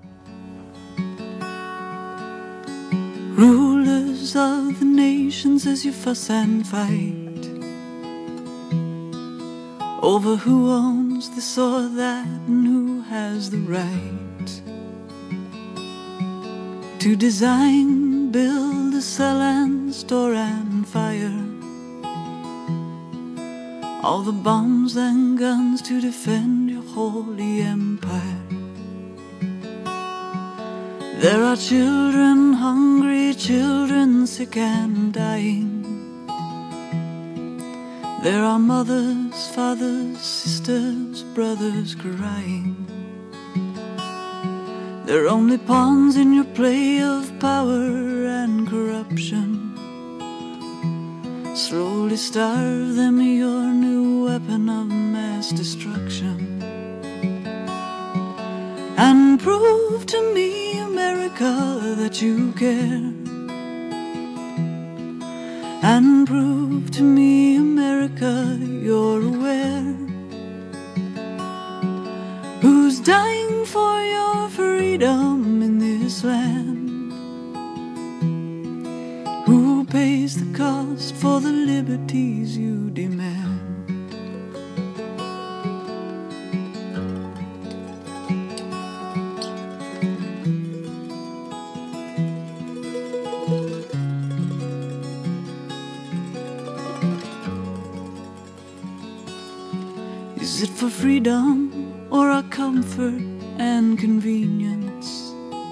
S7: Rulers of the nations, as you fuss and fight over who owns this or that and who has the right to design, build, sell and store and fire all the bombs and guns to defend your holy empire. There are children hungry, children sick and dying. There are mothers, fathers, sisters, brothers crying. They're only pawns in your play of power and corruption. Slowly starve them, your new weapon of mass destruction. And prove to me, America, that you care. And prove to me, America, you're aware. Who's dying for your freedom in this land? Who pays the cost for the liberties you demand? Is it for freedom or our comfort and convenience?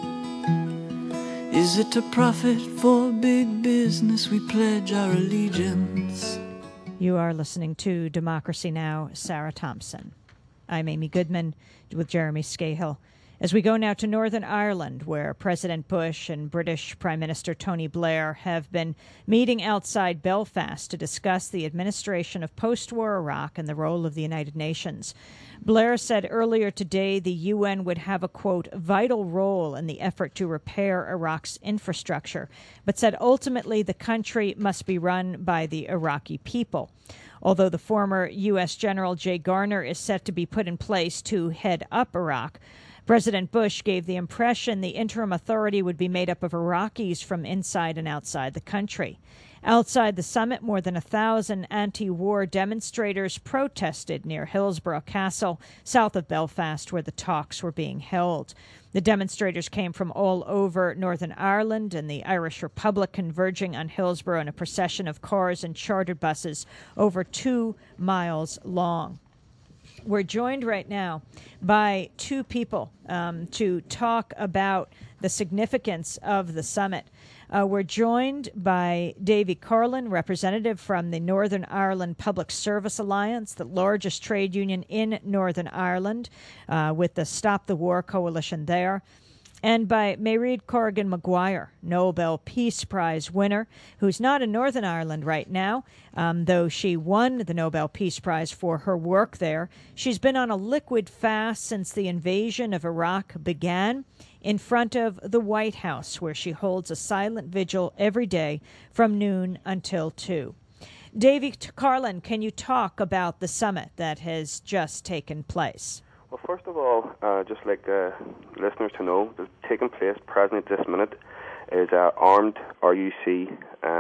S7: Is it to profit for big business we pledge our allegiance?
S1: You are listening to Democracy Now!, Sarah Thompson. I'm Amy Goodman with Jeremy Scahill. As we go now to Northern Ireland, where President Bush and British Prime Minister Tony Blair have been meeting outside Belfast to discuss the administration of post-war Iraq and the role of the United Nations. Blair said earlier today the UN would have a, quote, vital role in the effort to repair Iraq's infrastructure, but said ultimately the country must be run by the Iraqi people. Although the former U.S. General Jay Garner is set to be put in place to head up Iraq, President Bush gave the impression the interim authority would be made up of Iraqis from inside and outside the country. Outside the summit, more than 1,000 anti-war demonstrators protested near Hillsborough Castle, south of Belfast, where the talks were being held. The demonstrators came from all over Northern Ireland and the Irish Republic, converging on Hillsborough in a procession of cars and chartered buses over 2 miles long. We're joined right now by two people to talk about the significance of the summit. We're joined by Davy Carlin, representative from the Northern Ireland Public Service Alliance, the largest trade union in Northern Ireland, with the Stop the War coalition there. And by Mairead Corrigan Maguire, Nobel Peace Prize winner, who's not in Northern Ireland right now, though she won the Nobel Peace Prize for her work there. She's been on a liquid fast since the invasion of Iraq began, in front of the White House, where she holds a silent vigil every day from noon until 2. Davy Carlin, can you talk about the summit that has just taken place?
S8: Well, first of all, just like listeners to know, that's taking place presently at this minute is armed RUC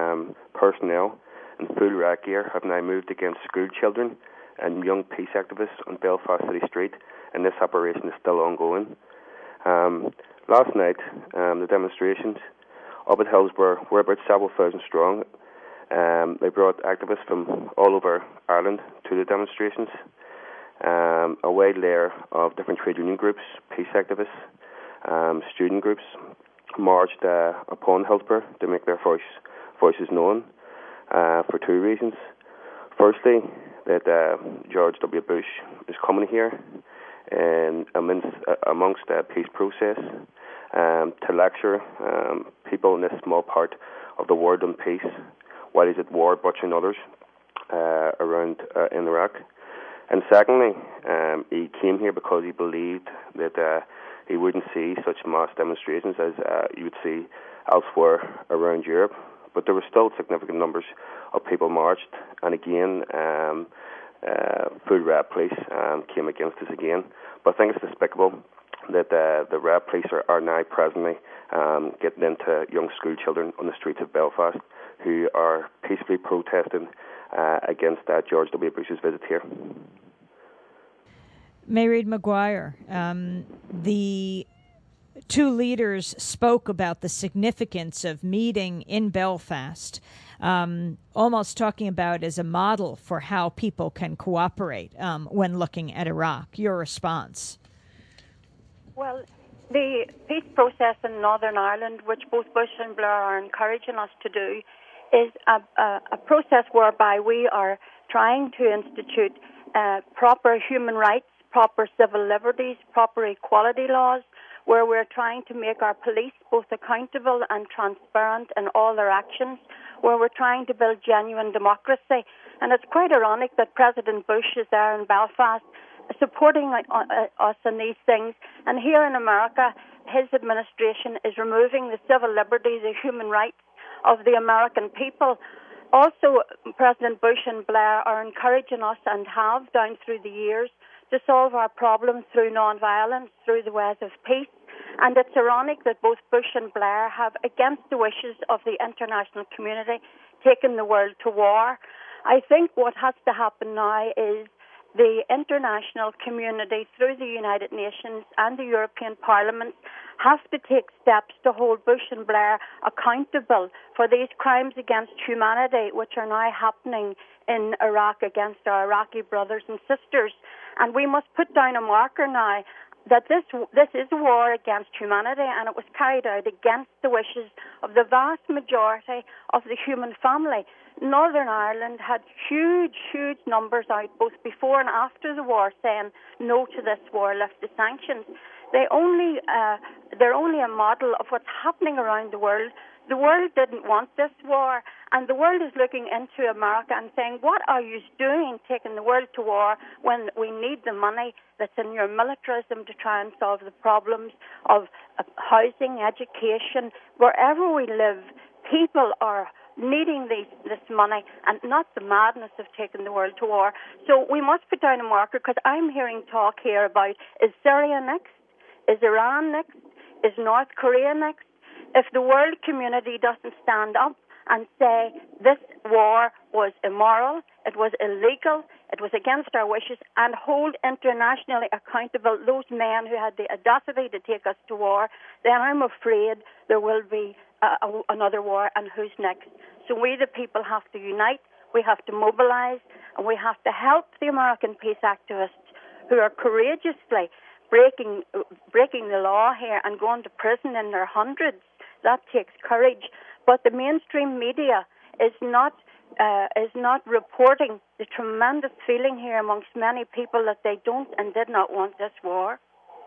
S8: personnel in full rat gear have now moved against school children and young peace activists on Belfast City Street, and this operation is still ongoing. Last night, the demonstrations up at Hillsborough were about several thousand strong. They brought activists from all over Ireland to the demonstrations. A wide layer of different trade union groups, peace activists, student groups marched upon Hillsborough to make their voices known for two reasons. Firstly, that George W. Bush is coming here and amongst the peace process to lecture people in this small part of the world on peace while he's at war butchering others around in Iraq. And secondly, he came here because he believed that he wouldn't see such mass demonstrations as you would see elsewhere around Europe. But there were still significant numbers of people marched, and again, full red police came against us again. But I think it's despicable that the red police are now presently getting into young school children on the streets of Belfast who are peacefully protesting against George W. Bush's visit here.
S1: Mairead Maguire, the two leaders spoke about the significance of meeting in Belfast almost talking about as a model for how people can cooperate when looking at Iraq. Your response?
S9: Well, the peace process in Northern Ireland, which both Bush and Blair are encouraging us to do, is a process whereby we are trying to institute proper human rights, proper civil liberties, proper equality laws, where we're trying to make our police both accountable and transparent in all their actions, where we're trying to build genuine democracy. And it's quite ironic that President Bush is there in Belfast supporting us in these things. And here in America, his administration is removing the civil liberties, the human rights of the American people. Also, President Bush and Blair are encouraging us, and have down through the years, to solve our problems through non-violence, through the ways of peace. And it's ironic that both Bush and Blair have, against the wishes of the international community, taken the world to war. I think what has to happen now is the international community, through the United Nations and the European Parliament, have to take steps to hold Bush and Blair accountable for these crimes against humanity, which are now happening in Iraq against our Iraqi brothers and sisters. And we must put down a marker now that this is a war against humanity, and it was carried out against the wishes of the vast majority of the human family. Northern Ireland had huge numbers out both before and after the war saying no to this war, lift the sanctions. They're only a model of what's happening around the world. The world didn't want this war, and the world is looking into America and saying, what are you doing taking the world to war when we need the money that's in your militarism to try and solve the problems of housing, education, wherever we live. People are needing this money, and not the madness of taking the world to war. So we must put down a marker, because I'm hearing talk here about, is Syria next? Is Iran next? Is North Korea next? If the world community doesn't stand up and say this war was immoral, it was illegal, it was against our wishes, and hold internationally accountable those men who had the audacity to take us to war, then I'm afraid there will be another war, and who's next? So we, the people, have to unite, we have to mobilize, and we have to help the American peace activists who are courageously breaking the law here and going to prison in their hundreds. That takes courage. But the mainstream media is not reporting the tremendous feeling here amongst many people that they don't and did not want this war.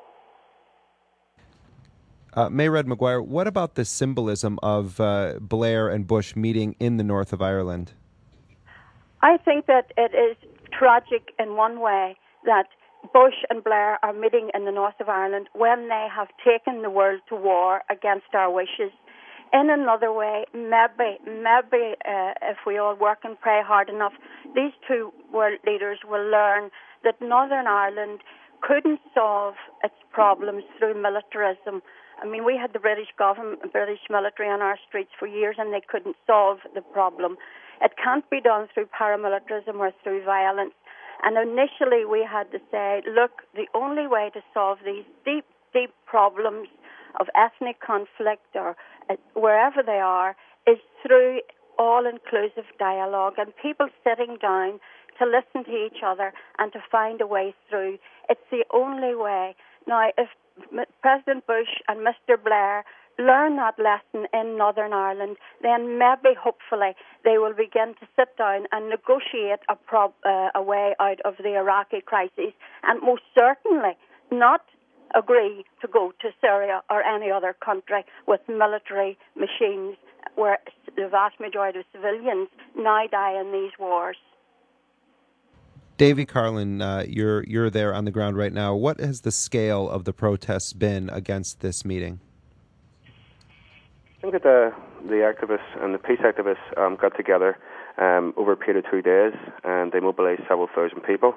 S3: Mayred Maguire, what about the symbolism of Blair and Bush meeting in the north of Ireland?
S9: I think that it is tragic in one way that Bush and Blair are meeting in the north of Ireland when they have taken the world to war against our wishes. In another way, maybe if we all work and pray hard enough, these two world leaders will learn that Northern Ireland couldn't solve its problems through militarism. I mean, we had the British government, British military on our streets for years, and they couldn't solve the problem. It can't be done through paramilitarism or through violence. And initially we had to say, look, the only way to solve these deep problems of ethnic conflict or wherever they are is through all-inclusive dialogue and people sitting down to listen to each other and to find a way through. It's the only way. Now, if President Bush and Mr. Blair learn that lesson in Northern Ireland, then maybe, hopefully, they will begin to sit down and negotiate a way out of the Iraqi crisis, and most certainly not agree to go to Syria or any other country with military machines where the vast majority of civilians now die in these wars.
S3: Davy Carlin, you're there on the ground right now. What has the scale of the protests been against this meeting?
S8: I think that the activists and the peace activists got together over a period of 2 days, and they mobilized several thousand people.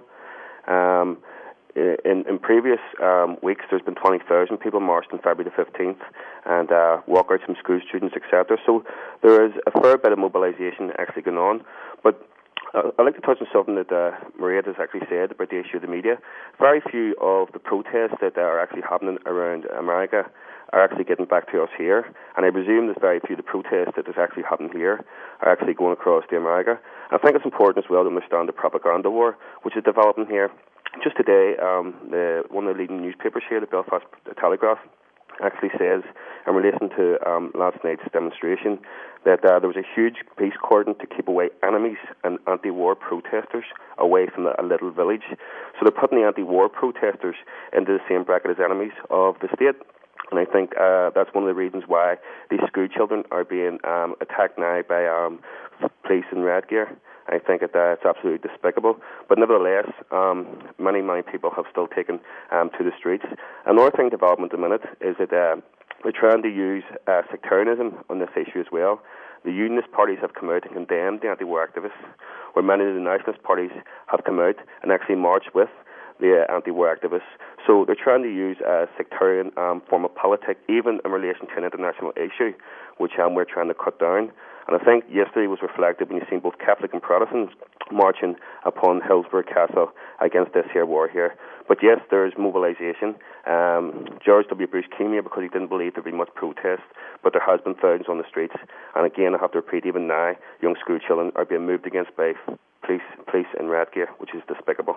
S8: In previous weeks, there's been 20,000 people marched on February the 15th, and walkouts from school students, etc. So there is a fair bit of mobilization actually going on. But I'd like to touch on something that Maria has actually said about the issue of the media. Very few of the protests that are actually happening around America are actually getting back to us here. And I presume there's very few of the protests that has actually happened here are actually going across to America. And I think it's important as well to understand the propaganda war which is developing here. Just today, one of the leading newspapers here, the Belfast Telegraph, actually says, in relation to last night's demonstration, that there was a huge police cordon to keep away enemies and anti-war protesters away from a little village. So they're putting the anti-war protesters into the same bracket as enemies of the state. And I think that's one of the reasons why these school children are being attacked now by police in red gear. I think that it's absolutely despicable. But nevertheless, many people have still taken to the streets. Another thing development at the minute is that they're trying to use sectarianism on this issue as well. The unionist parties have come out and condemned the anti-war activists, where many of the nationalist parties have come out and actually marched with the anti-war activists. So they're trying to use a sectarian form of politics, even in relation to an international issue, which we're trying to cut down. And I think yesterday was reflected when you seen both Catholic and Protestants marching upon Hillsborough Castle against this here war here. But yes, there is mobilisation. George W. Bush came here because he didn't believe there'd be much protest, but there has been thousands on the streets. And again, I have to repeat, even now, young school children are being moved against by police in red gear, which is despicable.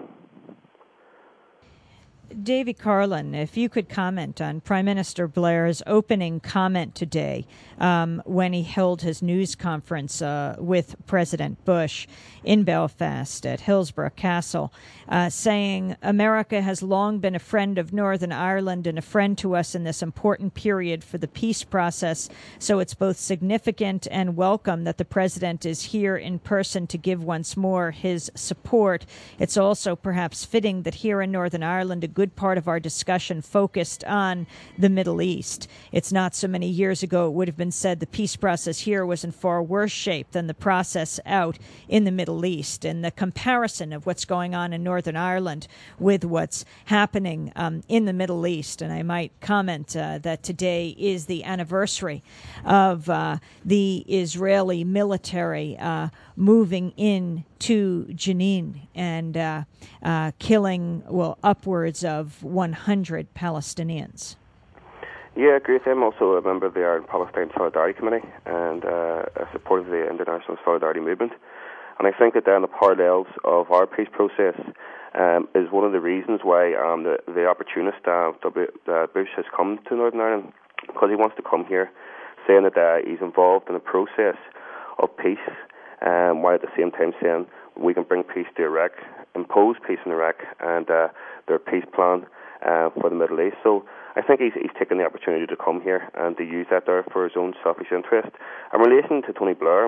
S1: Davy Carlin, if you could comment on Prime Minister Blair's opening comment today when he held his news conference with President Bush in Belfast at Hillsborough Castle, saying America has long been a friend of Northern Ireland and a friend to us in this important period for the peace process. So it's both significant and welcome that the President is here in person to give once more his support. It's also perhaps fitting that here in Northern Ireland, a good part of our discussion focused on the Middle East. It's not so many years ago it would have been said the peace process here was in far worse shape than the process out in the Middle East. And the comparison of what's going on in Northern Ireland with what's happening in the Middle East. And I might comment that today is the anniversary of the Israeli military moving in to Jenin and killing, upwards of 100 Palestinians.
S8: Yeah, great. I'm also a member of the Ireland-Palestine Solidarity Committee and a supporter of the International Solidarity Movement. And I think that the parallels of our peace process is one of the reasons why the opportunist Bush has come to Northern Ireland, because he wants to come here saying that he's involved in a process of peace, while at the same time saying we can bring peace to Iraq, impose peace in Iraq, and their peace plan for the Middle East. So I think he's taken the opportunity to come here and to use that there for his own selfish interest. In relation to Tony Blair,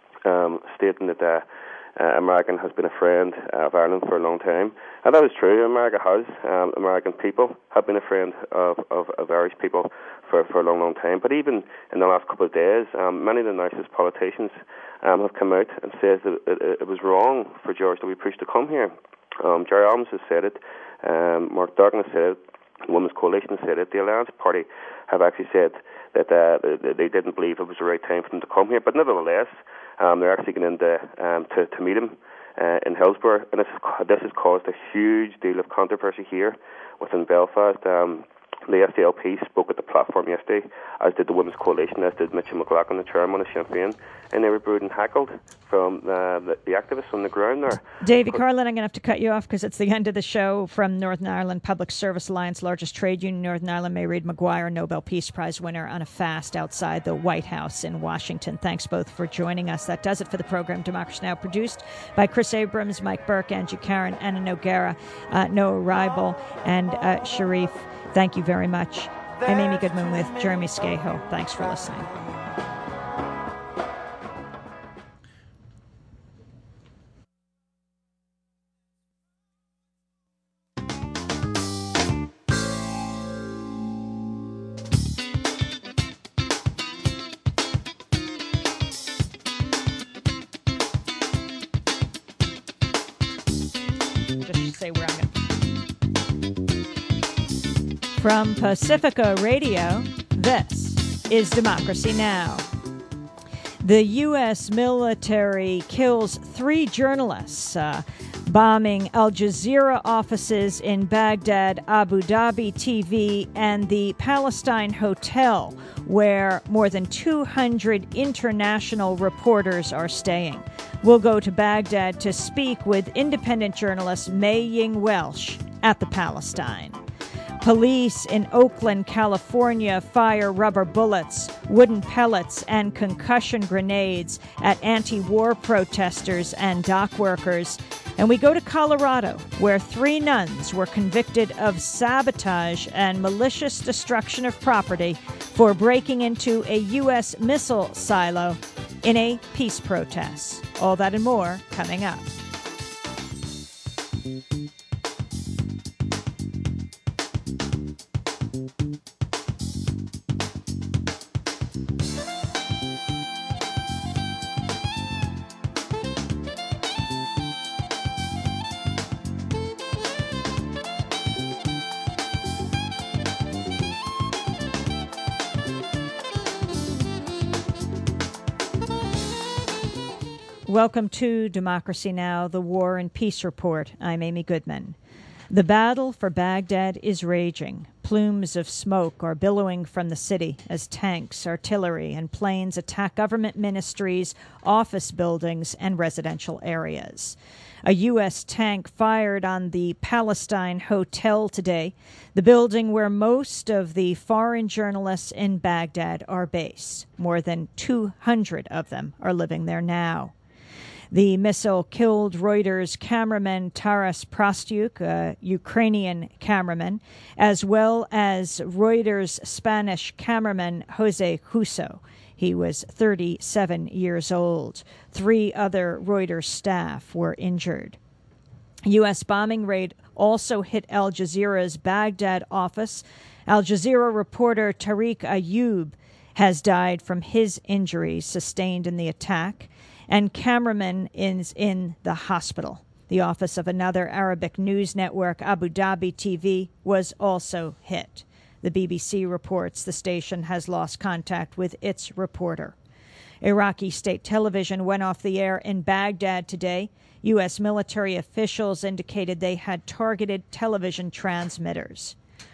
S8: stating that American has been a friend of Ireland for a long time, and that is true. America has. American people have been a friend of Irish people for a long, long time. But even in the last couple of days, many of the nicest politicians have come out and said that it was wrong for George W. Bush to come here. Gerry Adams has said it. Mark Duggan has said it. The Women's Coalition has said it. The Alliance Party have actually said that they didn't believe it was the right time for them to come here. But nevertheless, they're actually going to meet him in Hillsborough, and this has caused a huge deal of controversy here within Belfast. The SDLP spoke at the platform yesterday, as did the Women's Coalition, as did Mitchell McLaughlin, the chairman of Sinn Féin, and they were booed and heckled from the activists on the ground there.
S1: Davy Carlin, I'm going to have to cut you off because it's the end of the show. From Northern Ireland Public Service Alliance, largest trade union in Northern Ireland, May Reid Maguire, Nobel Peace Prize winner, on a fast outside the White House in Washington. Thanks both for joining us. That does it for the program Democracy Now!, produced by Chris Abrams, Mike Burke, Angie Karen, Anna Noguera, Noah Ribel, and Sharif. Thank you very much. I'm Amy Goodman with Jeremy Scahill. Thanks for listening. Just say where I'm going. From Pacifica Radio, this is Democracy Now! The U.S. military kills 3 journalists, bombing Al Jazeera offices in Baghdad, Abu Dhabi TV, and the Palestine Hotel, where more than 200 international reporters are staying. We'll go to Baghdad to speak with independent journalist May Ying Welsh at the Palestine. Police in Oakland, California fire rubber bullets, wooden pellets, and concussion grenades at anti-war protesters and dock workers. And we go to Colorado, where 3 nuns were convicted of sabotage and malicious destruction of property for breaking into a U.S. missile silo in a peace protest. All that and more coming up. Welcome to Democracy Now!, the War and Peace Report. I'm Amy Goodman. The battle for Baghdad is raging. Plumes of smoke are billowing from the city as tanks, artillery, and planes attack government ministries, office buildings, and residential areas. A U.S. tank fired on the Palestine Hotel today, the building where most of the foreign journalists in Baghdad are based. More than 200 of them are living there now. The missile killed Reuters cameraman Taras Prostyuk, a Ukrainian cameraman, as well as Reuters Spanish cameraman Jose Cuso. He was 37 years old. 3 other Reuters staff were injured. A U.S. bombing raid also hit Al Jazeera's Baghdad office. Al Jazeera reporter Tariq Ayoub has died from his injuries sustained in the attack, and cameraman is in the hospital. The office of another Arabic news network, Abu Dhabi TV, was also hit. The BBC reports the station has lost contact with its reporter. Iraqi state television went off the air in Baghdad today. U.S. military officials indicated they had targeted television transmitters.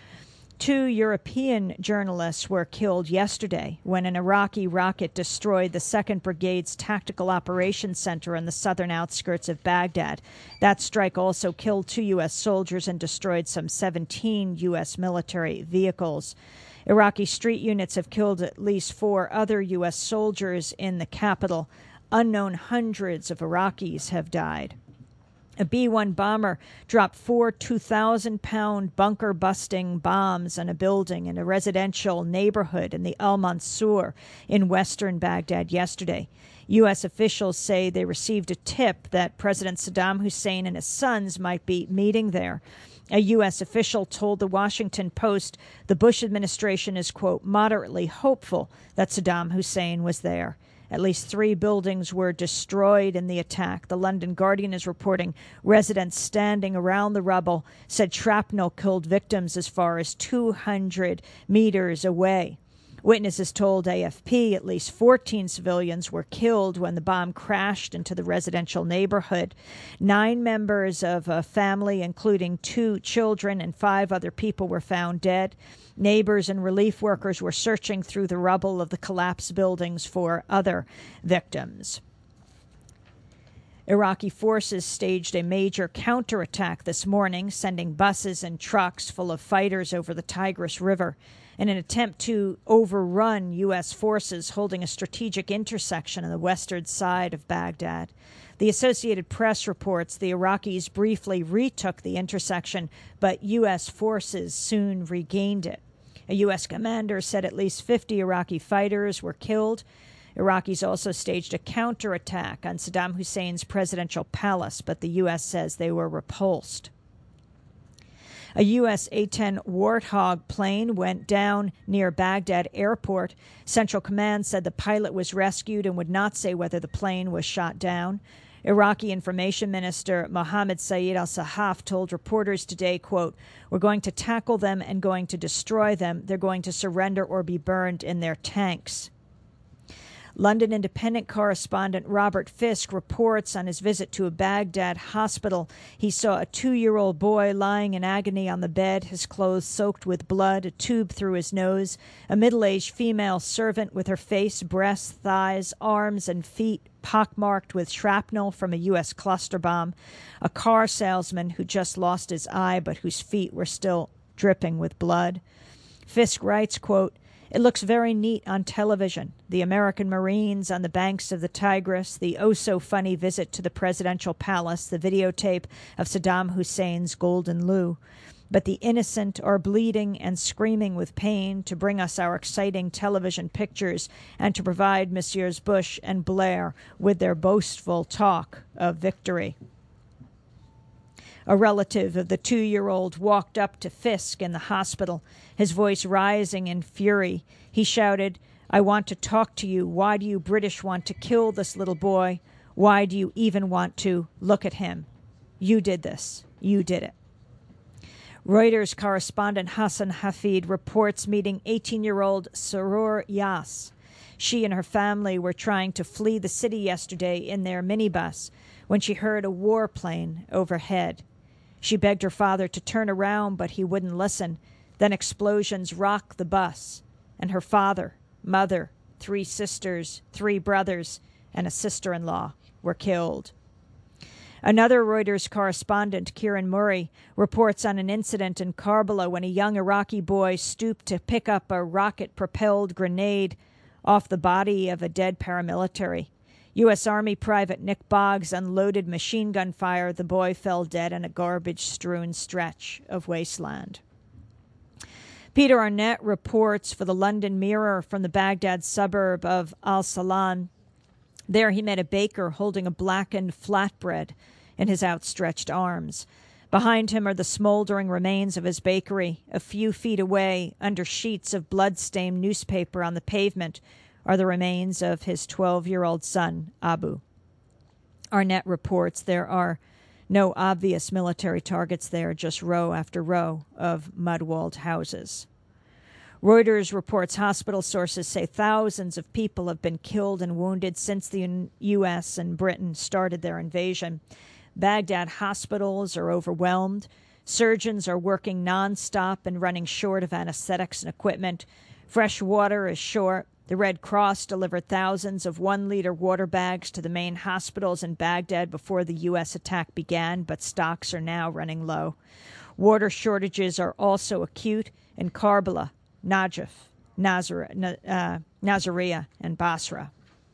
S1: 2 European journalists were killed yesterday when an Iraqi rocket destroyed the 2nd Brigade's Tactical Operations Center on the southern outskirts of Baghdad. That strike also killed 2 U.S. soldiers and destroyed some 17 U.S. military vehicles. Iraqi street units have killed at least 4 other U.S. soldiers in the capital. Unknown hundreds of Iraqis have died. A B-1 bomber dropped 4 2,000-pound bunker-busting bombs on a building in a residential neighborhood in the Al Mansour in western Baghdad yesterday. U.S. officials say they received a tip that President Saddam Hussein and his sons might be meeting there. A U.S. official told the Washington Post the Bush administration is, quote, moderately hopeful that Saddam Hussein was there. At least 3 buildings were destroyed in the attack. The London Guardian is reporting residents standing around the rubble said shrapnel killed victims as far as 200 meters away. Witnesses told AFP at least 14 civilians were killed when the bomb crashed into the residential neighborhood. 9 members of a family, including 2 children and 5 other people, were found dead. Neighbors and relief workers were searching through the rubble of the collapsed buildings for other victims. Iraqi forces staged a major counterattack this morning, sending buses and trucks full of fighters over the Tigris River in an attempt to overrun U.S. forces holding a strategic intersection on the western side of Baghdad. The Associated Press reports the Iraqis briefly retook the intersection, but U.S. forces soon regained it. A U.S. commander said at least 50 Iraqi fighters were killed. Iraqis also staged a counterattack on Saddam Hussein's presidential palace, but the U.S. says they were repulsed. A U.S. A-10 Warthog plane went down near Baghdad airport. Central Command said the pilot was rescued and would not say whether the plane was shot down. Iraqi Information Minister Mohammed Saeed al-Sahaf told reporters today, quote, "We're going to tackle them and going to destroy them. They're going to surrender or be burned in their tanks." London Independent correspondent Robert Fisk reports on his visit to a Baghdad hospital. He saw a 2-year-old boy lying in agony on the bed, his clothes soaked with blood, a tube through his nose, a middle-aged female servant with her face, breasts, thighs, arms, and feet pockmarked with shrapnel from a U.S. cluster bomb, a car salesman who just lost his eye but whose feet were still dripping with blood. Fisk writes, quote, "It looks very neat on television. The American Marines on the banks of the Tigris, the oh-so-funny visit to the presidential palace, the videotape of Saddam Hussein's Golden Loo. But the innocent are bleeding and screaming with pain to bring us our exciting television pictures and to provide Messieurs Bush and Blair with their boastful talk of victory." A relative of the 2-year-old walked up to Fisk in the hospital, his voice rising in fury. He shouted, "I want to talk to you. Why do you British want to kill this little boy? Why do you even want to look at him? You did this. You did it." Reuters correspondent Hassan Hafid reports meeting 18-year-old Saror Yas. She and her family were trying to flee the city yesterday in their minibus when she heard a warplane overhead. She begged her father to turn around, but he wouldn't listen. Then explosions rocked the bus, and her father, mother, 3 sisters, 3 brothers, and a sister-in-law were killed. Another Reuters correspondent, Kieran Murray, reports on an incident in Karbala when a young Iraqi boy stooped to pick up a rocket-propelled grenade off the body of a dead paramilitary. U.S. Army Private Nick Boggs unloaded machine gun fire. The boy fell dead in a garbage-strewn stretch of wasteland. Peter Arnett reports for the London Mirror from the Baghdad suburb of Al-Salan. There he met a baker holding a blackened flatbread in his outstretched arms. Behind him are the smoldering remains of his bakery. A few feet away, under sheets of blood-stained newspaper on the pavement, are the remains of his 12-year-old son, Abu. Arnett reports there are no obvious military targets there, just row after row of mud-walled houses. Reuters reports hospital sources say thousands of people have been killed and wounded since the U.S. and Britain started their invasion. Baghdad hospitals are overwhelmed. Surgeons are working nonstop and running short of anesthetics and equipment. Fresh water is short. The Red Cross delivered thousands of 1-liter water bags to the main hospitals in Baghdad before the U.S. attack began, but stocks are now running low. Water shortages are also acute in Karbala, Najaf, Nasiriyah, and Basra.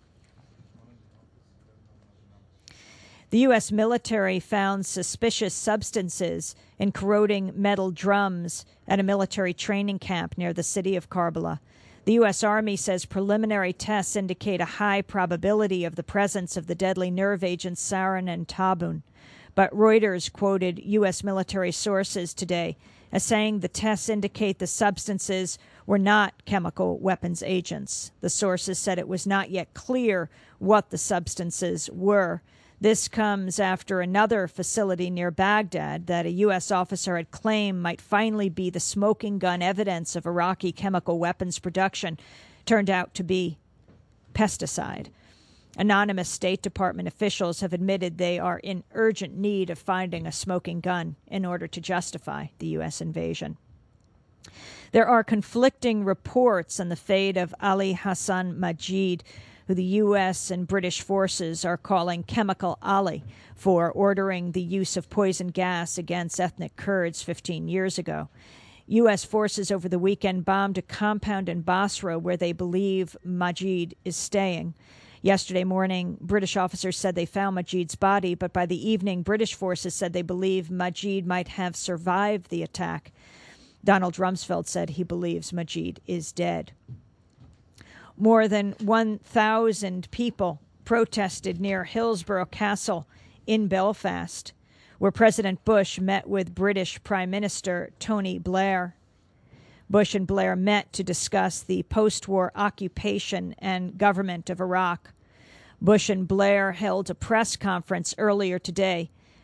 S1: The U.S. military found suspicious substances in corroding metal drums at a military training camp near the city of Karbala. The U.S. Army says preliminary tests indicate a high probability of the presence of the deadly nerve agents sarin and tabun. But Reuters quoted U.S. military sources today as saying the tests indicate the substances were not chemical weapons agents. The sources said it was not yet clear what the substances were. This comes after another facility near Baghdad that a U.S. officer had claimed might finally be the smoking gun evidence of Iraqi chemical weapons production turned out to be pesticide. Anonymous State Department officials have admitted they are in urgent need of finding a smoking gun in order to justify the U.S. invasion. There are conflicting reports on the fate of Ali Hassan Majid, who the U.S. and British forces are calling Chemical Ali for ordering the use of poison gas against ethnic Kurds 15 years ago. U.S. forces over the weekend bombed a compound in Basra where they believe Majid is staying. Yesterday morning, British officers said they found Majid's body, but by the evening, British forces said they believe Majid might have survived the attack. Donald Rumsfeld said he believes Majid is dead. More than 1,000 people protested near Hillsborough Castle in Belfast, where President Bush met with British Prime Minister Tony Blair. Bush and Blair met to discuss the post-war occupation and government of Iraq. Bush and Blair held a press conference earlier today.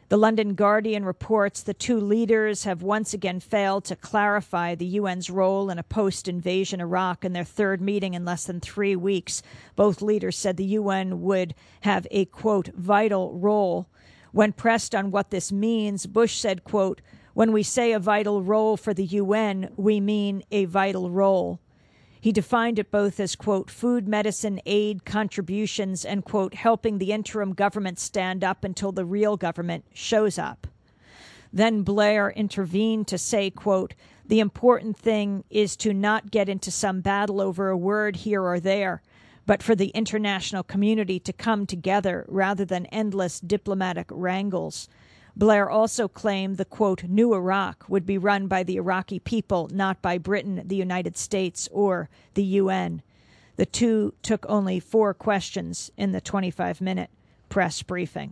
S1: The London Guardian reports the two leaders have once again failed to clarify the UN's role in a post-invasion Iraq in their third meeting in less than 3 weeks. Both leaders said the UN would have a, quote, vital role. When pressed on what this means, Bush said, quote, when we say a vital role for the UN, we mean a vital role. He defined it both as, quote, food, medicine, aid, contributions, and, quote, helping the interim government stand up until the real government shows up. Then Blair intervened to say, quote, the important thing is to not get into some battle over a word here or there, but for the international community to come together rather than endless diplomatic wrangles. Blair also claimed the, quote, new Iraq would be run by the Iraqi people, not by Britain, the United States, or the UN. The two took only 4 questions in the 25-minute press briefing.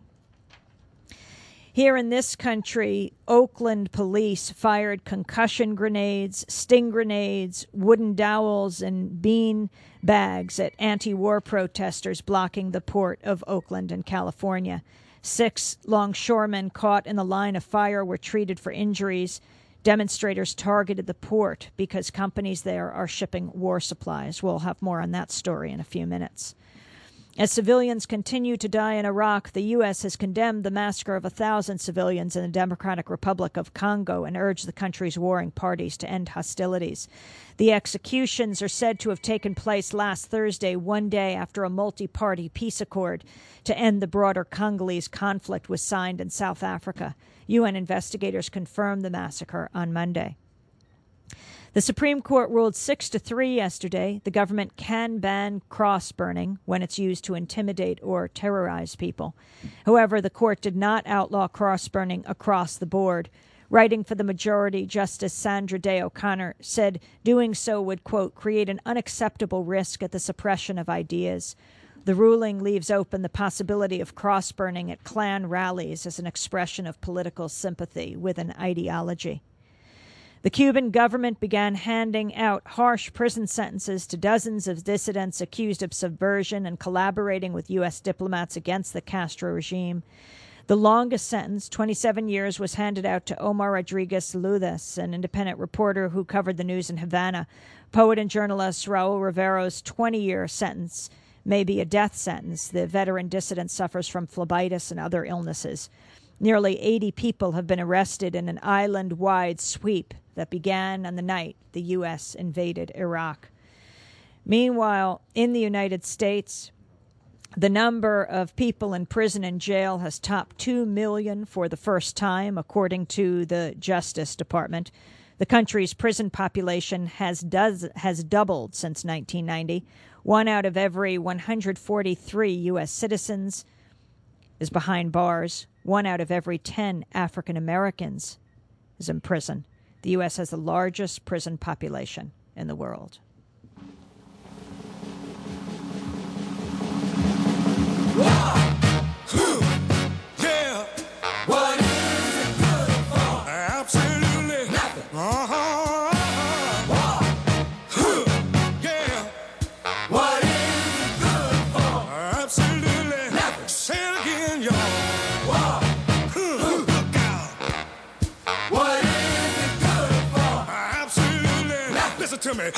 S1: Here in this country, Oakland police fired concussion grenades, sting grenades, wooden dowels, and bean bags at anti-war protesters blocking the port of Oakland in California. 6 longshoremen caught in the line of fire were treated for injuries. Demonstrators targeted the port because companies there are shipping war supplies. We'll have more on that story in a few minutes. As civilians continue to die in Iraq, the U.S. has condemned the massacre of 1,000 civilians in the Democratic Republic of Congo and urged the country's warring parties to end hostilities. The executions are said to have taken place last Thursday, one day after a multi-party peace accord to end the broader Congolese conflict was signed in South Africa. UN investigators confirmed the massacre on Monday. The Supreme Court ruled 6-3 yesterday. The government can ban cross burning when it's used to intimidate or terrorize people. However, the court did not outlaw cross burning across the board. Writing for the majority, Justice Sandra Day O'Connor said doing so would, quote, create an unacceptable risk at the suppression of ideas. The ruling leaves open the possibility of cross burning at Klan rallies as an expression of political sympathy with an ideology. The Cuban government began handing out harsh prison sentences to dozens of dissidents accused of subversion and collaborating with U.S. diplomats against the Castro regime. The longest sentence, 27 years, was handed out to Omar Rodriguez Ludes, an independent reporter who covered the news in Havana. Poet and journalist Raul Rivero's 20-year sentence may be a death sentence. The veteran dissident suffers from phlebitis and other illnesses. Nearly 80 people have been arrested in an island-wide sweep that began on the night the U.S. invaded Iraq. Meanwhile, in the United States, the number of people in prison and jail has topped 2 million for the first time, according to the Justice Department. The country's prison population has doubled since 1990. 1 out of every 143 U.S. citizens is behind bars. 1 out of every 10 African Americans is in prison. The U.S. has the largest prison population in the world.
S10: Yeah. What is it good for? Absolutely nothing. Yeah. What is it good for? Absolutely nothing. Say it again, y'all. Look out. What is it good for? Absolutely nothing. Listen to me.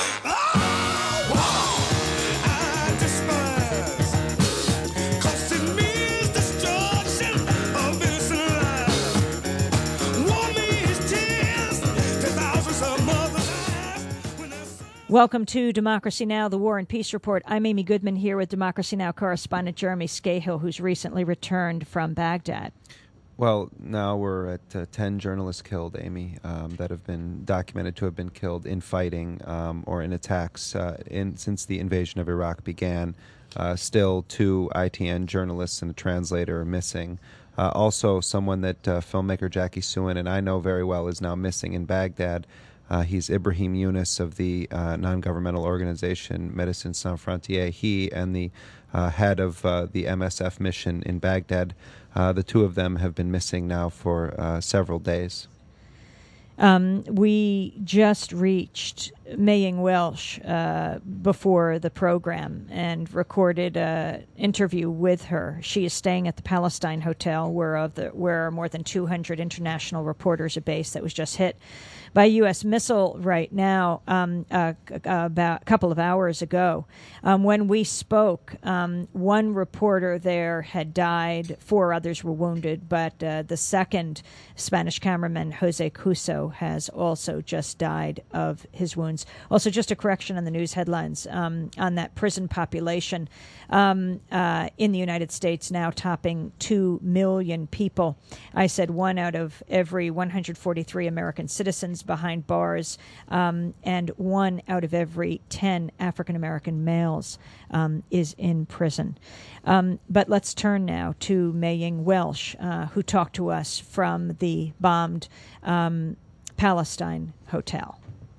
S10: I despise. 'Cause it means destruction of innocent lives. War means tears to thousands of mothers' eyes.
S1: Welcome to Democracy Now!, the War and Peace Report. I'm Amy Goodman here with Democracy Now! Correspondent Jeremy Scahill, who's recently returned from Baghdad.
S3: Well, now we're at 10 journalists killed, Amy, that have been documented to have been killed in fighting or in attacks since the invasion of Iraq began. Still 2 ITN journalists and a translator are missing. Also, someone that filmmaker Jackie Suin and I know very well is now missing in Baghdad. He's Ibrahim Yunus of the non-governmental organization Médecins Sans Frontières. He and the head of the MSF mission in Baghdad, the 2 of them have been missing now for several days.
S1: We just reached Maying Welsh before the program and recorded an interview with her. She is staying at the Palestine Hotel, where more than 200 international reporters are based. That was just hit by a U.S. missile right now, about a couple of hours ago. When we spoke, one reporter there had died, 4 others were wounded, but the second Spanish cameraman, Jose Cuso, has also just died of his wounds. Also, just a correction on the news headlines on that prison population in the United States now topping 2 million people. I said 1 out of every 143 American citizens behind bars, and 1 out of every 10 African American males is in prison. But let's turn now to Maying Welsh, who talked to us from the bombed Palestine Hotel.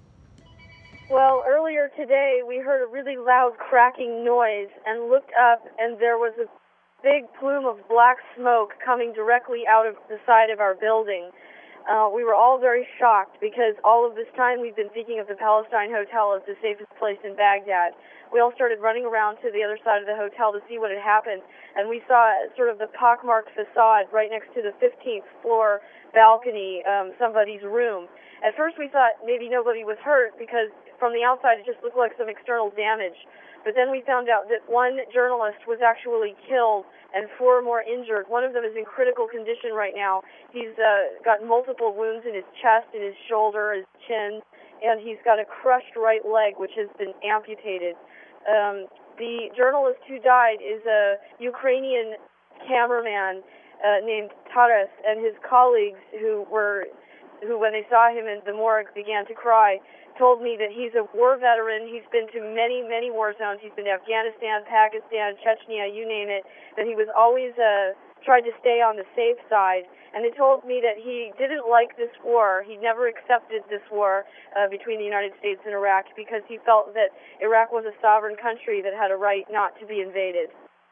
S11: Well, earlier today we heard a really loud cracking noise and looked up, and there was a big plume of black smoke coming directly out of the side of our building. We were all very shocked because all of this time we've been thinking of the Palestine Hotel as the safest place in Baghdad. We all started running around to the other side of the hotel to see what had happened, and we saw sort of the pockmarked facade right next to the 15th floor balcony, somebody's room. At first we thought maybe nobody was hurt because from the outside it just looked like some external damage. But then we found out that 1 journalist was actually killed and 4 more injured. One of them is in critical condition right now. He's got multiple wounds in his chest, in his shoulder, his chin, and he's got a crushed right leg which has been amputated. The journalist who died is a Ukrainian cameraman named Taras, and his colleagues who when they saw him in the morgue began to cry, told me that he's a war veteran. He's been to many, many war zones. He's been to Afghanistan, Pakistan, Chechnya, you name it, that he was always tried to stay on the safe side. And they told me that he didn't like this war. He never accepted this war between the United States and Iraq because he felt that Iraq was a sovereign country that had a right not to be invaded.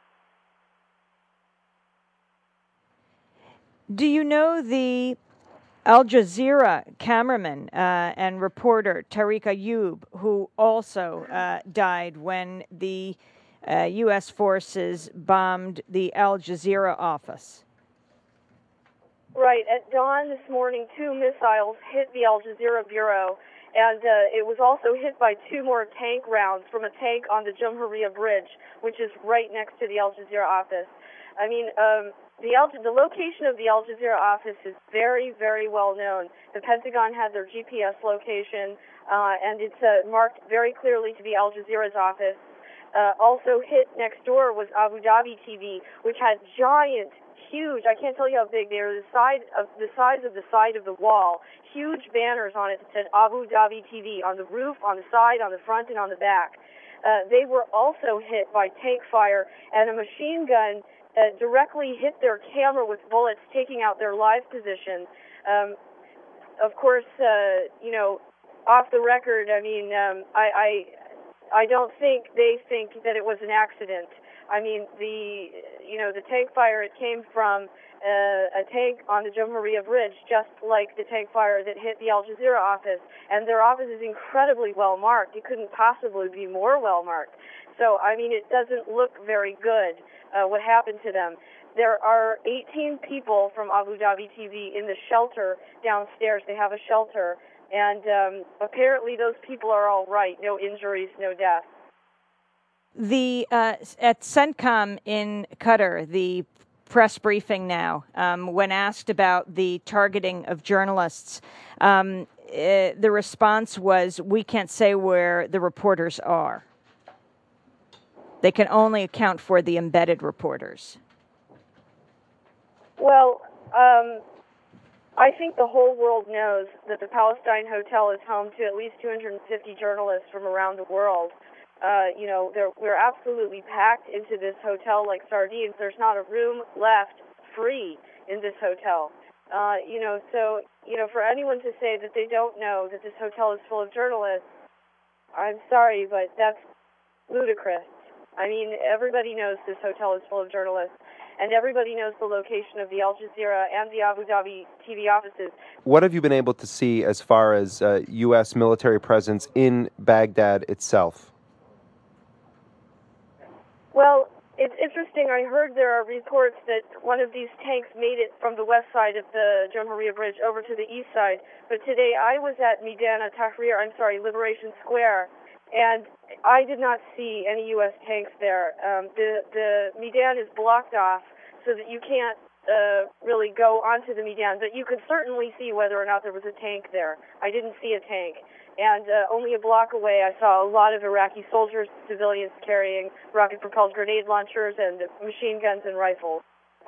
S1: Do you know the Al Jazeera cameraman and reporter Tariq Ayoub, who also died when the U.S. forces bombed the Al Jazeera office?
S11: Right. At dawn this morning, 2 missiles hit the Al Jazeera bureau, and it was also hit by 2 more tank rounds from a tank on the Jumhuriya Bridge, which is right next to the Al Jazeera office. I mean, the location of the Al Jazeera office is very, very well known. The Pentagon had their GPS location, and it's marked very clearly to be Al Jazeera's office. Also hit next door was Abu Dhabi TV, which had giant, huge, I can't tell you how big they are, the size of the side of the wall, huge banners on it that said Abu Dhabi TV on the roof, on the side, on the front, and on the back. They were also hit by tank fire, and a machine gun directly hit their camera with bullets, taking out their live position. Of course, off the record, I mean, I don't think they think that it was an accident. I mean, the tank fire, it came from a tank on the Jumhuriya Bridge, just like the tank fire that hit the Al Jazeera office. And their office is incredibly well marked. It couldn't possibly be more well marked. So, I mean, it doesn't look very good what happened to them. There are 18 people from Abu Dhabi TV in the shelter downstairs. They have a shelter. And apparently those people are all right. No injuries, no deaths.
S1: At CENTCOM in Qatar, the press briefing now, when asked about the targeting of journalists, the response was, we can't say where the reporters are. They can only account for the embedded reporters.
S11: Well, I think the whole world knows that the Palestine Hotel is home to at least 250 journalists from around the world. We're absolutely packed into this hotel like sardines. There's not a room left free in this hotel. For anyone to say that they don't know that this hotel is full of journalists, I'm sorry, but that's ludicrous. I mean, everybody knows this hotel is full of journalists. and everybody knows the location of the Al Jazeera and the Abu Dhabi TV offices.
S3: What have you been able to see as far as U.S. military presence in Baghdad itself?
S11: Well, it's interesting. I heard there are reports that one of these tanks made it from the west side of the Jamhuriya Bridge over to the east side. But today I was at Liberation Square, and I did not see any U.S. tanks there. The Meydan is blocked off so that you can't really go onto the Meydan, but you could certainly see whether or not there was a tank there. I didn't see a tank. And only a block away, I saw a lot of Iraqi soldiers, civilians carrying rocket-propelled grenade launchers and machine guns and rifles.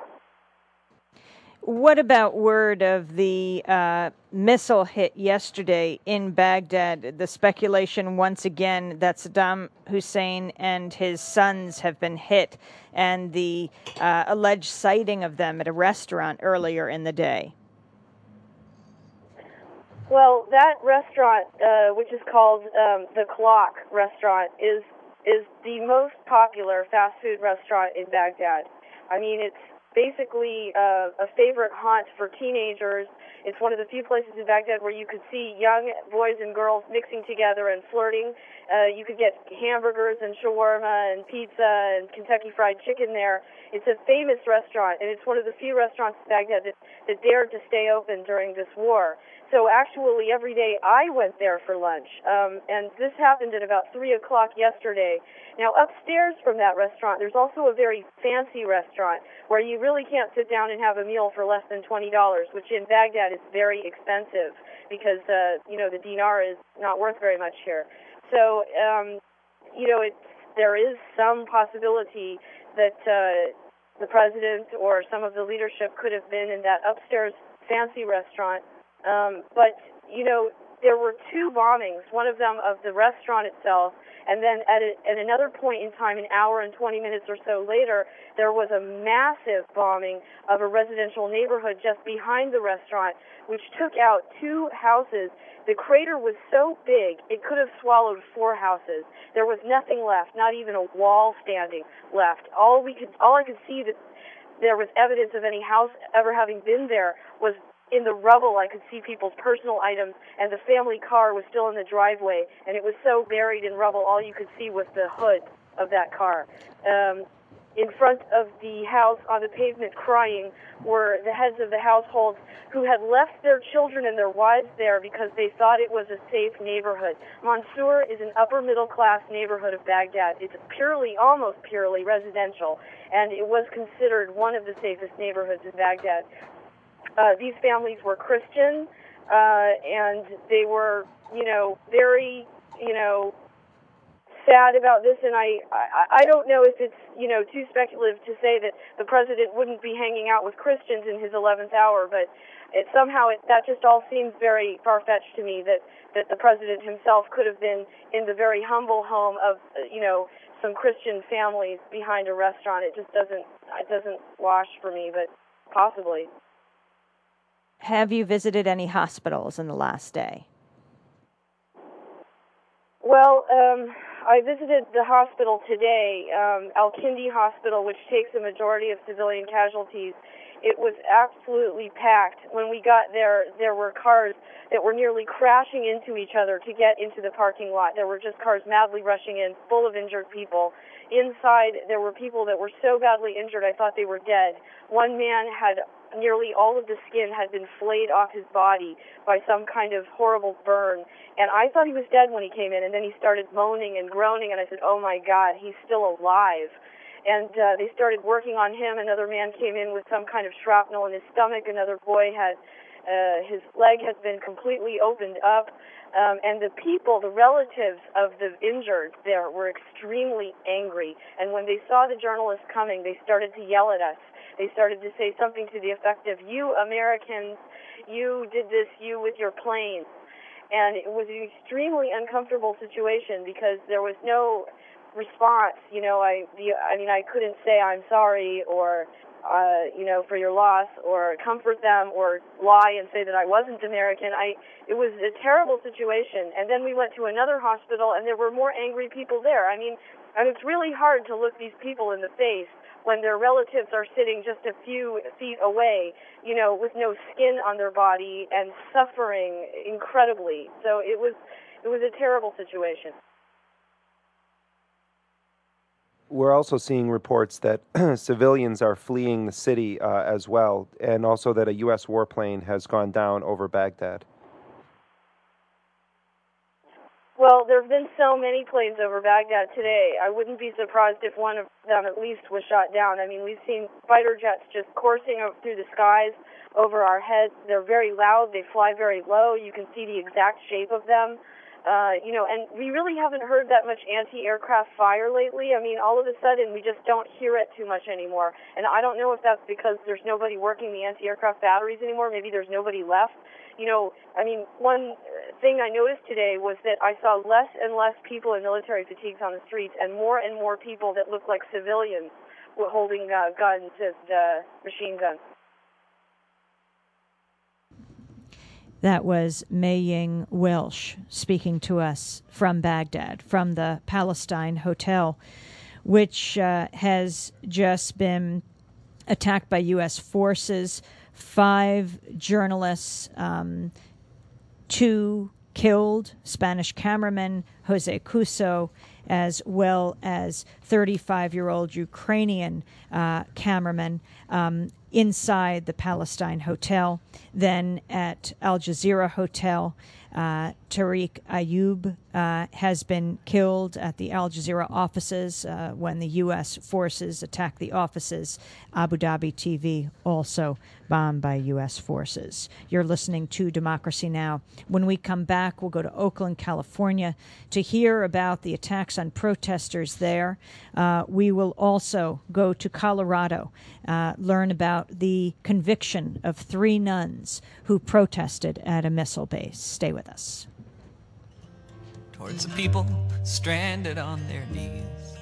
S1: What about word of the missile hit yesterday in Baghdad? The speculation once again that Saddam Hussein and his sons have been hit, and the alleged sighting of them at a restaurant earlier in the day.
S11: Well, that restaurant, which is called the Clock Restaurant, is the most popular fast food restaurant in Baghdad. I mean, it's basically a favorite haunt for teenagers. It's one of the few places in Baghdad where you could see young boys and girls mixing together and flirting. You could get hamburgers and shawarma and pizza and Kentucky Fried Chicken there. It's a famous restaurant, and it's one of the few restaurants in Baghdad that dared to stay open during this war. So actually, every day I went there for lunch, and this happened at about 3 o'clock yesterday. Now, upstairs from that restaurant, there's also a very fancy restaurant where you really can't sit down and have a meal for less than $20, which in Baghdad is very expensive because, the dinar is not worth very much here. So, there is some possibility that the president or some of the leadership could have been in that upstairs fancy restaurant. But there were two bombings, one of them of the restaurant itself, and then at another point in time, an hour and 20 minutes or so later, there was a massive bombing of a residential neighborhood just behind the restaurant, which took out 2 houses. The crater was so big, it could have swallowed 4 houses. There was nothing left, not even a wall standing left. All I could see that there was evidence of any house ever having been there was in the rubble. I could see people's personal items, and the family car was still in the driveway, and it was so buried in rubble, all you could see was the hood of that car. In front of the house on the pavement crying were the heads of the households who had left their children and their wives there because they thought it was a safe neighborhood. Mansour is an upper-middle-class neighborhood of Baghdad. It's almost purely residential, and it was considered one of the safest neighborhoods in Baghdad. These families were Christian, and they were, very, sad about this. And I don't know if it's, too speculative to say that the president wouldn't be hanging out with Christians in his 11th hour, but that just all seems very far-fetched to me that the president himself could have been in the very humble home of, some Christian families behind a restaurant. It doesn't wash for me, but possibly.
S1: Have you visited any hospitals in the last day?
S11: Well, I visited the hospital today, Al-Kindi Hospital, which takes a majority of civilian casualties. It was absolutely packed. When we got there, there were cars that were nearly crashing into each other to get into the parking lot. There were just cars madly rushing in, full of injured people. Inside, there were people that were so badly injured, I thought they were dead. One man had nearly all of the skin had been flayed off his body by some kind of horrible burn. And I thought he was dead when he came in, and then he started moaning and groaning, and I said, oh my God, he's still alive. And they started working on him. Another man came in with some kind of shrapnel in his stomach. Another boy had his leg has been completely opened up. And the people, the relatives of the injured there were extremely angry. And when they saw the journalists coming, they started to yell at us. They started to say something to the effect of, you Americans, you did this, you with your planes. And it was an extremely uncomfortable situation because there was no response. I couldn't say I'm sorry or, for your loss or comfort them or lie and say that I wasn't American. It was a terrible situation. And then we went to another hospital and there were more angry people there. And it's really hard to look these people in the face when their relatives are sitting just a few feet away, with no skin on their body and suffering incredibly. So it was a terrible situation.
S3: We're also seeing reports that civilians are fleeing the city as well, and also that a U.S. warplane has gone down over Baghdad.
S11: Well, there have been so many planes over Baghdad today. I wouldn't be surprised if one of them at least was shot down. I mean, we've seen fighter jets just coursing through the skies over our heads. They're very loud. They fly very low. You can see the exact shape of them. And we really haven't heard that much anti-aircraft fire lately. I mean, all of a sudden, we just don't hear it too much anymore. And I don't know if that's because there's nobody working the anti-aircraft batteries anymore. Maybe there's nobody left. One thing I noticed today was that I saw less and less people in military fatigues on the streets and more people that looked like civilians were holding guns and machine guns.
S1: That was Mei-Ying Welsh speaking to us from Baghdad, from the Palestine Hotel, which has just been attacked by U.S. forces. 5 journalists, 2 killed, Spanish cameraman Jose Cuso, as well as 35-year-old Ukrainian cameraman inside the Palestine Hotel. Then at Al Jazeera Hotel, Tariq Ayoub has been killed at the Al Jazeera offices when the U.S. forces attacked the offices. Abu Dhabi TV also bombed by U.S. forces. You're listening to Democracy Now! When we come back, we'll go to Oakland, California to hear about the attacks on protesters there. We will also go to Colorado, learn about the conviction of 3 nuns who protested at a missile base. Stay with us.
S7: Towards the people stranded on their knees.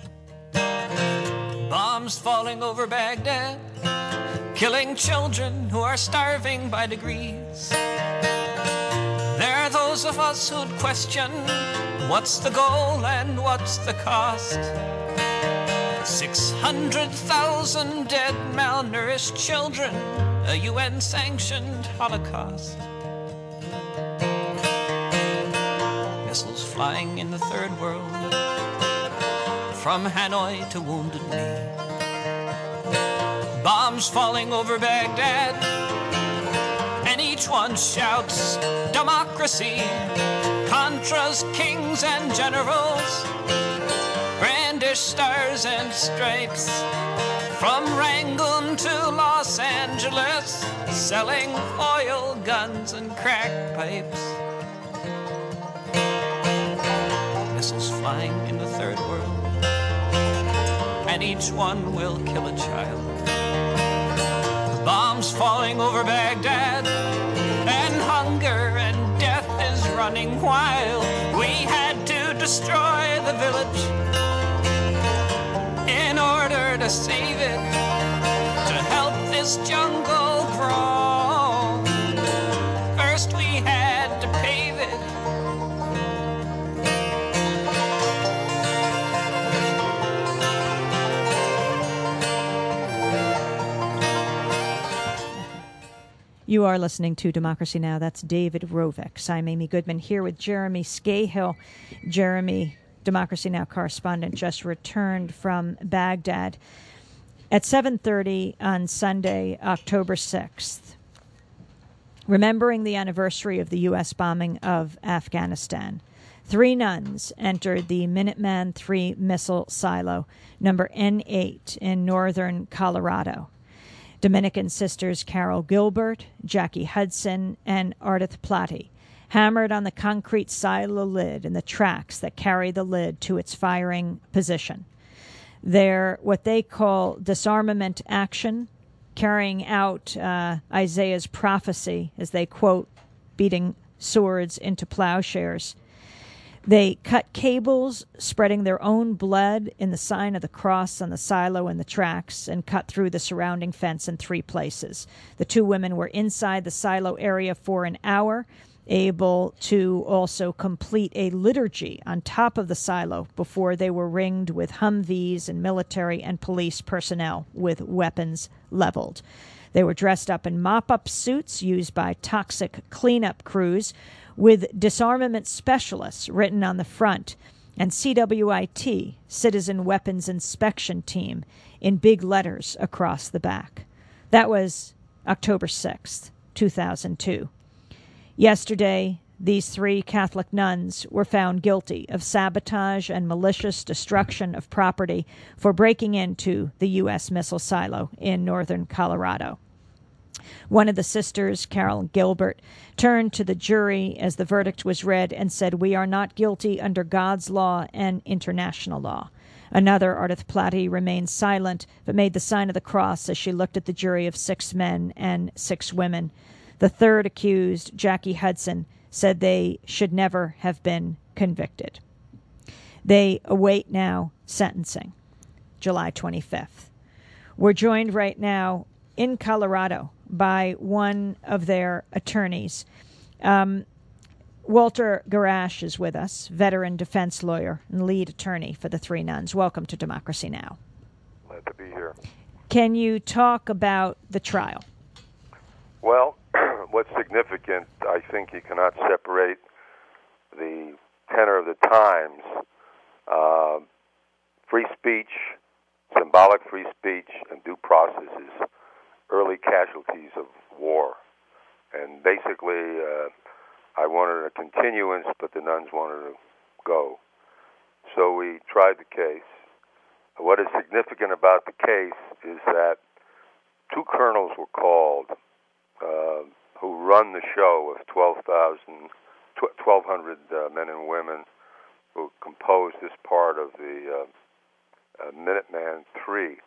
S7: Bombs falling over Baghdad, killing children who are starving by degrees. There are those of us who'd question what's the goal and what's the cost. 600,000 dead, malnourished children, a UN-sanctioned Holocaust. Missiles flying in the third world, from Hanoi to Wounded Knee. Bombs falling over Baghdad, and each one shouts, democracy. Contras, kings and generals brandish stars and stripes. From Rangoon to Los Angeles, selling oil, guns and crack pipes. Missiles flying in the third world, and each one will kill a child. Bombs falling over Baghdad, and hunger and death is running wild. We had to destroy the village in order to save it, to help this jungle grow. First we had to pave it.
S1: You are listening to Democracy Now! That's David Rovics. I'm Amy Goodman here with Jeremy Scahill. Jeremy, Democracy Now! Correspondent, just returned from Baghdad at 7:30 on Sunday, October 6th, remembering the anniversary of the U.S. bombing of Afghanistan. 3 nuns entered the Minuteman III missile silo, number N8 in northern Colorado. Dominican sisters Carol Gilbert, Jackie Hudson, and Ardith Plati hammered on the concrete silo lid and the tracks that carry the lid to its firing position. Their what they call disarmament action, carrying out Isaiah's prophecy, as they quote, beating swords into plowshares. They cut cables, spreading their own blood in the sign of the cross on the silo and the tracks, and cut through the surrounding fence in 3 places. The 2 women were inside the silo area for an hour able to also complete a liturgy on top of the silo before they were ringed with Humvees and military and police personnel with weapons leveled. They were dressed up in mop-up suits used by toxic cleanup crews with disarmament specialists written on the front and CWIT, Citizen Weapons Inspection Team, in big letters across the back. That was October 6th, 2002. Yesterday, these 3 Catholic nuns were found guilty of sabotage and malicious destruction of property for breaking into the U.S. missile silo in northern Colorado. One of the sisters, Carol Gilbert, turned to the jury as the verdict was read and said, "We are not guilty under God's law and international law." Another, Ardith Platte, remained silent but made the sign of the cross as she looked at the jury of 6 men and 6 women. The third accused, Jackie Hudson, said they should never have been convicted. They await now sentencing, July 25th. We're joined right now in Colorado by one of their attorneys. Walter Garash is with us, veteran defense lawyer and lead attorney for the 3 nuns. Welcome to Democracy Now!
S12: Glad to be here.
S1: Can you talk about the trial?
S12: Well, what's significant, I think you cannot separate the tenor of the times. Free speech, symbolic free speech, and due process is early casualties of war. And basically, I wanted a continuance, but the nuns wanted to go. So we tried the case. What is significant about the case is that 2 colonels were called who run the show of 1,200 men and women who composed this part of the Minuteman III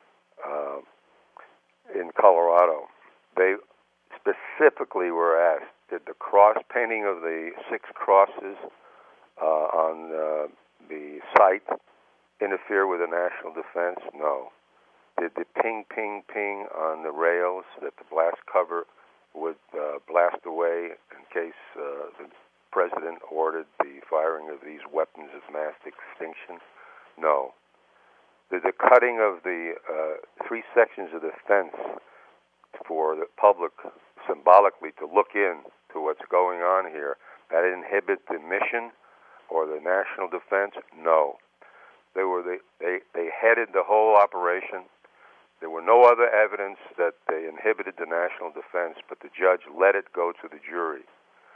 S12: in Colorado. They specifically were asked, did the cross painting of the 6 crosses on the site interfere with the national defense? No. Did the ping, ping, ping on the rails that the blast cover would blast away in case the president ordered the firing of these weapons of mass extinction? No. Did the cutting of the 3 sections of the fence for the public symbolically to look in to what's going on here, that inhibit the mission or the national defense? No. They headed the whole operation. There were no other evidence that they inhibited the national defense, but the judge let it go to the jury.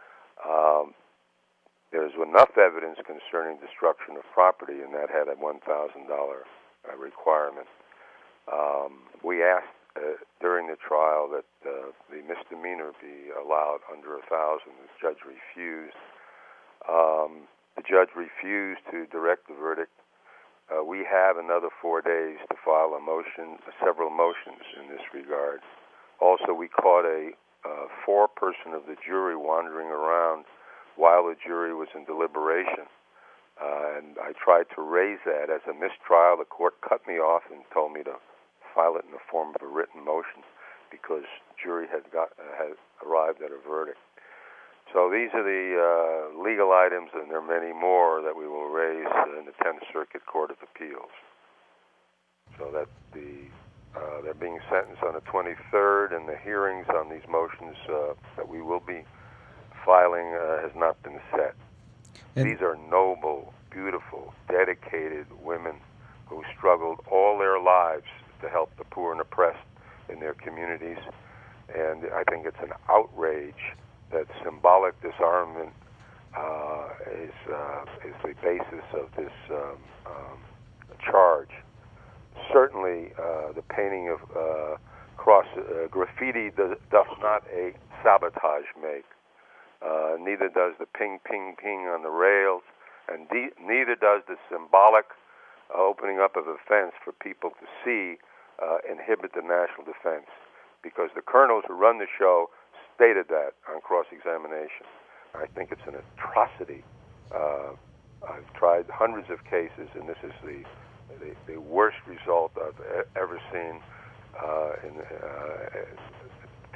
S12: There's enough evidence concerning destruction of property, and that had a $1,000 requirement. We asked during the trial that the misdemeanor be allowed under 1,000. The judge refused. The judge refused to direct the verdict. We have another 4 days to file several motions in this regard. Also, we caught a 4-person of the jury wandering around while the jury was in deliberation. And I tried to raise that as a mistrial. The court cut me off and told me to file it in the form of a written motion because jury had arrived at a verdict. So these are the legal items, and there are many more that we will raise in the 10th Circuit Court of Appeals. So that they're being sentenced on the 23rd, and the hearings on these motions that we will be filing has not been set. These are noble, beautiful, dedicated women who struggled all their lives to help the poor and oppressed in their communities, and I think it's an outrage that symbolic disarmament is the basis of this charge. Certainly, the painting of graffiti does not a sabotage make. Neither does the ping, ping, ping on the rails, and neither does the symbolic opening up of a fence for people to see inhibit the national defense, because the colonels who run the show stated that on cross-examination. I think it's an atrocity. I've tried hundreds of cases, and this is the worst result I've ever seen in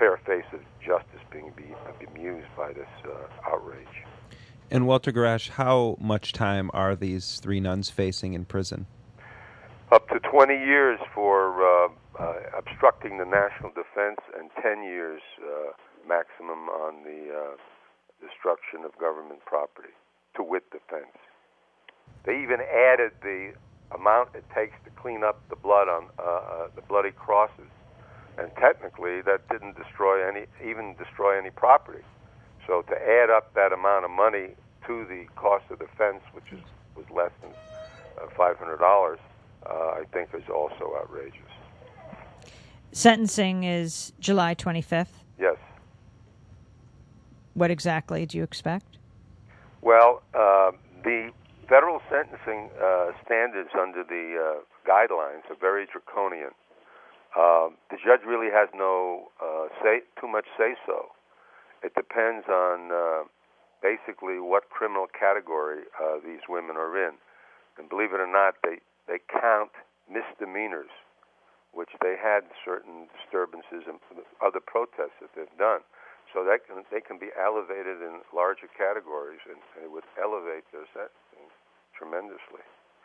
S12: fair face of justice being bemused by this outrage.
S3: And Walter Garash, how much time are these 3 nuns facing in prison?
S12: Up to 20 years for obstructing the national defense and 10 years maximum on the destruction of government property, to wit defense. They even added the amount it takes to clean up the blood on the bloody crosses, and technically that didn't destroy any property. So to add up that amount of money to the cost of defense, which was less than $500, I think is also outrageous.
S1: Sentencing is July 25th?
S12: Yes.
S1: What exactly do you expect?
S12: Well, the federal sentencing standards under the guidelines are very draconian. The judge really has no too much say-so. It depends on basically what criminal category these women are in. And believe it or not, they count misdemeanors, which they had certain disturbances and other protests that they've done. So they can be elevated in larger categories, and it would elevate their sentencing tremendously.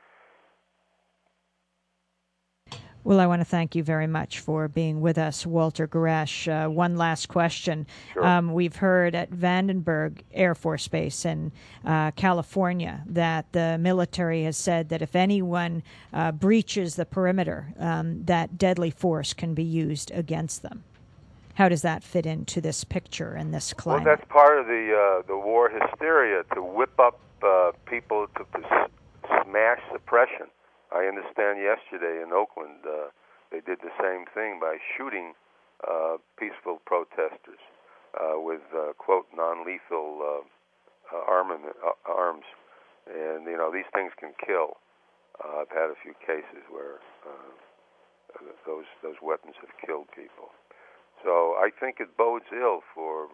S1: Well, I want to thank you very much for being with us, Walter Garash. One last question.
S12: Sure.
S1: We've heard at Vandenberg Air Force Base in California that the military has said that if anyone breaches the perimeter, that deadly force can be used against them. How does that fit into this picture and this climate?
S12: Well, that's part of the war hysteria, to whip up people to smash suppression. I understand yesterday in Oakland they did the same thing by shooting peaceful protesters with, quote, non-lethal arms. And, these things can kill. I've had a few cases where those weapons have killed people. So I think it bodes ill for,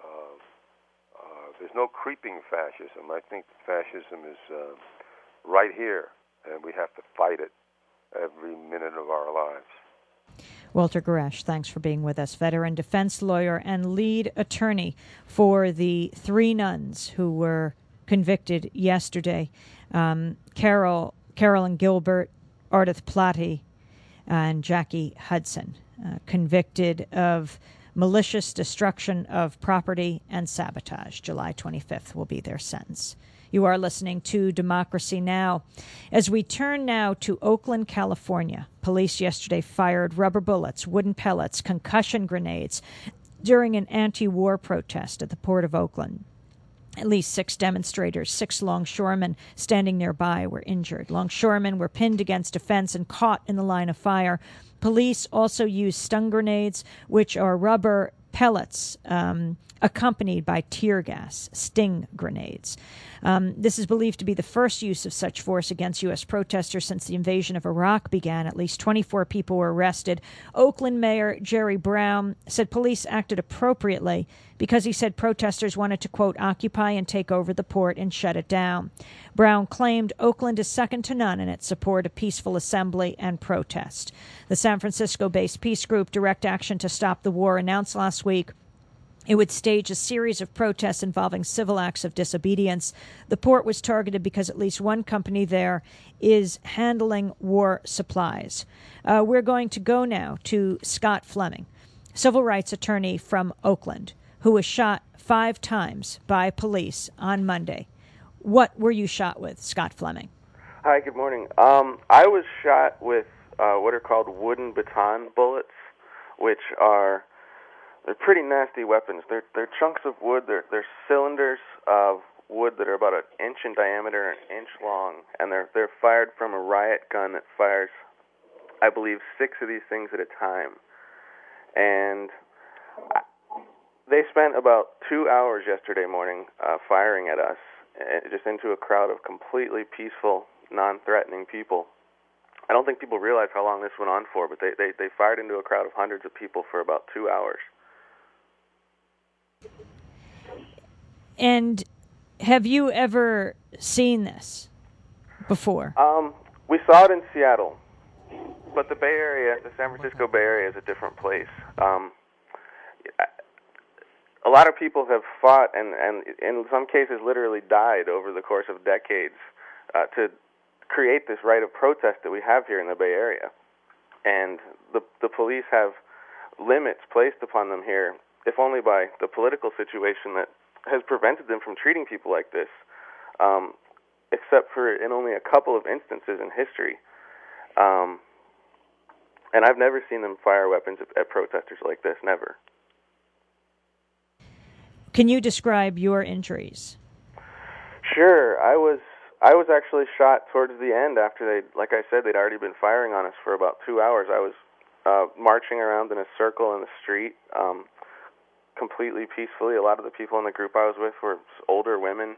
S12: there's no creeping fascism. I think fascism is right here, and we have to fight it every minute of our lives.
S1: Walter Garash, thanks for being with us. Veteran defense lawyer and lead attorney for the 3 nuns who were convicted yesterday. Carolyn Gilbert, Ardith Platte, and Jackie Hudson, convicted of malicious destruction of property and sabotage. July 25th will be their sentence. You are listening to Democracy Now! As we turn now to Oakland, California, police yesterday fired rubber bullets, wooden pellets, concussion grenades during an anti-war protest at the Port of Oakland. At least 6 demonstrators, 6 longshoremen standing nearby were injured. Longshoremen were pinned against a fence and caught in the line of fire. Police also used stun grenades, which are rubber pellets accompanied by tear gas, sting grenades. This is believed to be the first use of such force against U.S. protesters since the invasion of Iraq began. At least 24 people were arrested. Oakland Mayor Jerry Brown said police acted appropriately because he said protesters wanted to, quote, occupy and take over the port and shut it down. Brown claimed Oakland is second to none in its support of peaceful assembly and protest. The San Francisco-based peace group Direct Action to Stop the War announced last week it would stage a series of protests involving civil acts of disobedience. The port was targeted because at least one company there is handling war supplies. We're going to go now to Scott Fleming, civil rights attorney from Oakland, who was shot 5 times by police on Monday. What were you shot with, Scott Fleming?
S13: Hi, good morning. I was shot with what are called wooden baton bullets, which are... They're pretty nasty weapons. They're chunks of wood. They're cylinders of wood that are about 1 inch in diameter, 1 inch long, and they're fired from a riot gun that fires, I believe, 6 of these things at a time. And they spent about 2 hours yesterday morning firing at us, just into a crowd of completely peaceful, non-threatening people. I don't think people realize how long this went on for, but they fired into a crowd of hundreds of people for about 2 hours.
S1: And have you ever seen this before?
S13: We saw it in Seattle, but the Bay Area, the San Francisco Bay Area, is a different place. a lot of people have fought and in some cases literally died over the course of decades to create this right of protest that we have here in the Bay Area. And the police have limits placed upon them here, if only by the political situation that has prevented them from treating people like this, except for in only a couple of instances in history. And I've never seen them fire weapons at protesters like this, never.
S1: Can you describe your injuries?
S13: Sure. I was actually shot towards the end after like I said, they'd already been firing on us for about 2 hours. I was marching around in a circle in the street, completely peacefully. A lot of the people in the group I was with were older women,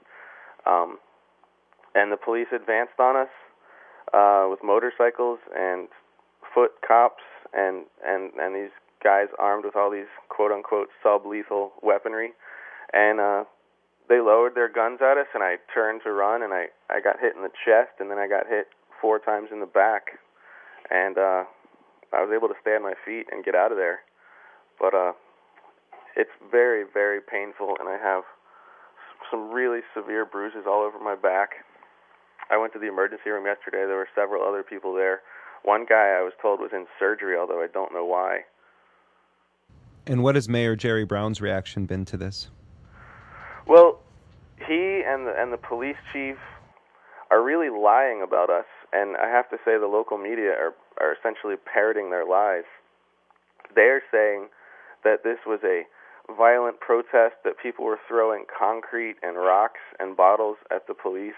S13: and the police advanced on us with motorcycles and foot cops and these guys armed with all these quote-unquote sub-lethal weaponry. And they lowered their guns at us, and I turned to run, and I got hit in the chest, and then I got hit 4 times in the back. And I was able to stay on my feet and get out of there. But it's very, very painful, and I have some really severe bruises all over my back. I went to the emergency room yesterday. There were several other people there. One guy, I was told, was in surgery, although I don't know why.
S3: And what has Mayor Jerry Brown's reaction been to this?
S13: Well, he and the police chief are really lying about us, and I have to say the local media are essentially parroting their lies. They're saying that this was a violent protest, that people were throwing concrete and rocks and bottles at the police.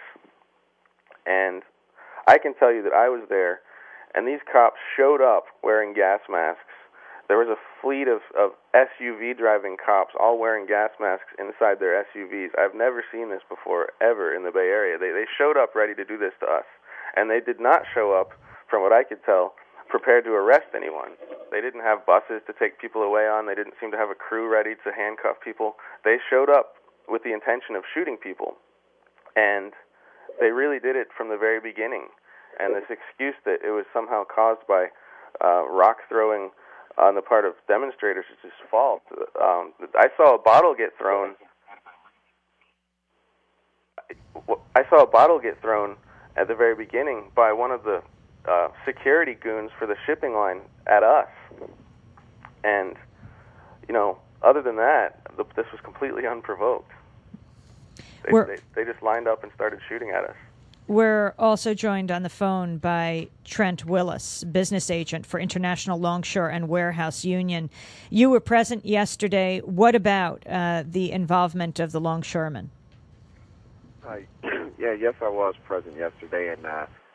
S13: And I can tell you that I was there, and these cops showed up wearing gas masks. There was a fleet of SUV driving cops all wearing gas masks inside their SUVs. I've never seen this before, ever, in the Bay Area. They showed up ready to do this to us. And they did not show up, from what I could tell, prepared to arrest anyone. They didn't have buses to take people away on. They didn't seem to have a crew ready to handcuff people. They showed up with the intention of shooting people. And they really did it from the very beginning. And this excuse that it was somehow caused by rock throwing on the part of demonstrators is just false. I saw a bottle get thrown. I saw a bottle get thrown at the very beginning by one of the security goons for the shipping line at us. And, you know, other than that, this was completely unprovoked. They just lined up and started shooting at us.
S1: We're also joined on the phone by Trent Willis, business agent for International Longshore and Warehouse Union. You were present yesterday. What about the involvement of the longshoremen?
S14: Yes, I was present yesterday, and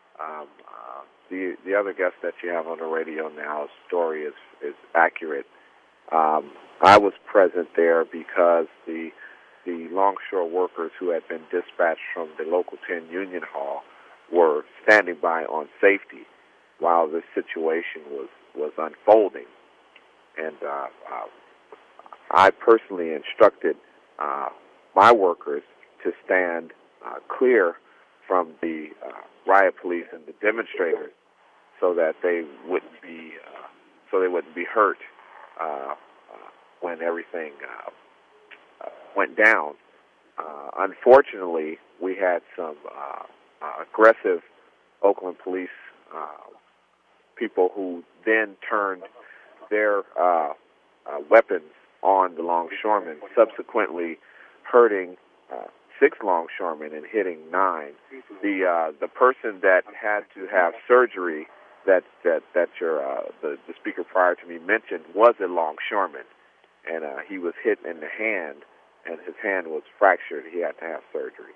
S14: the other guest that you have on the radio now, his story is accurate. I was present there because the longshore workers who had been dispatched from the Local 10 Union Hall were standing by on safety while this situation was unfolding. And I personally instructed my workers to stand clear from the riot police and the demonstrators so that they wouldn't be hurt when everything went down. Unfortunately, we had some aggressive Oakland police people who then turned their weapons on the longshoremen, subsequently hurting 6 longshoremen and hitting 9. The person that had to have surgery that the speaker prior to me mentioned was a longshoreman, and he was hit in the hand, and his hand was fractured. He had to have surgery.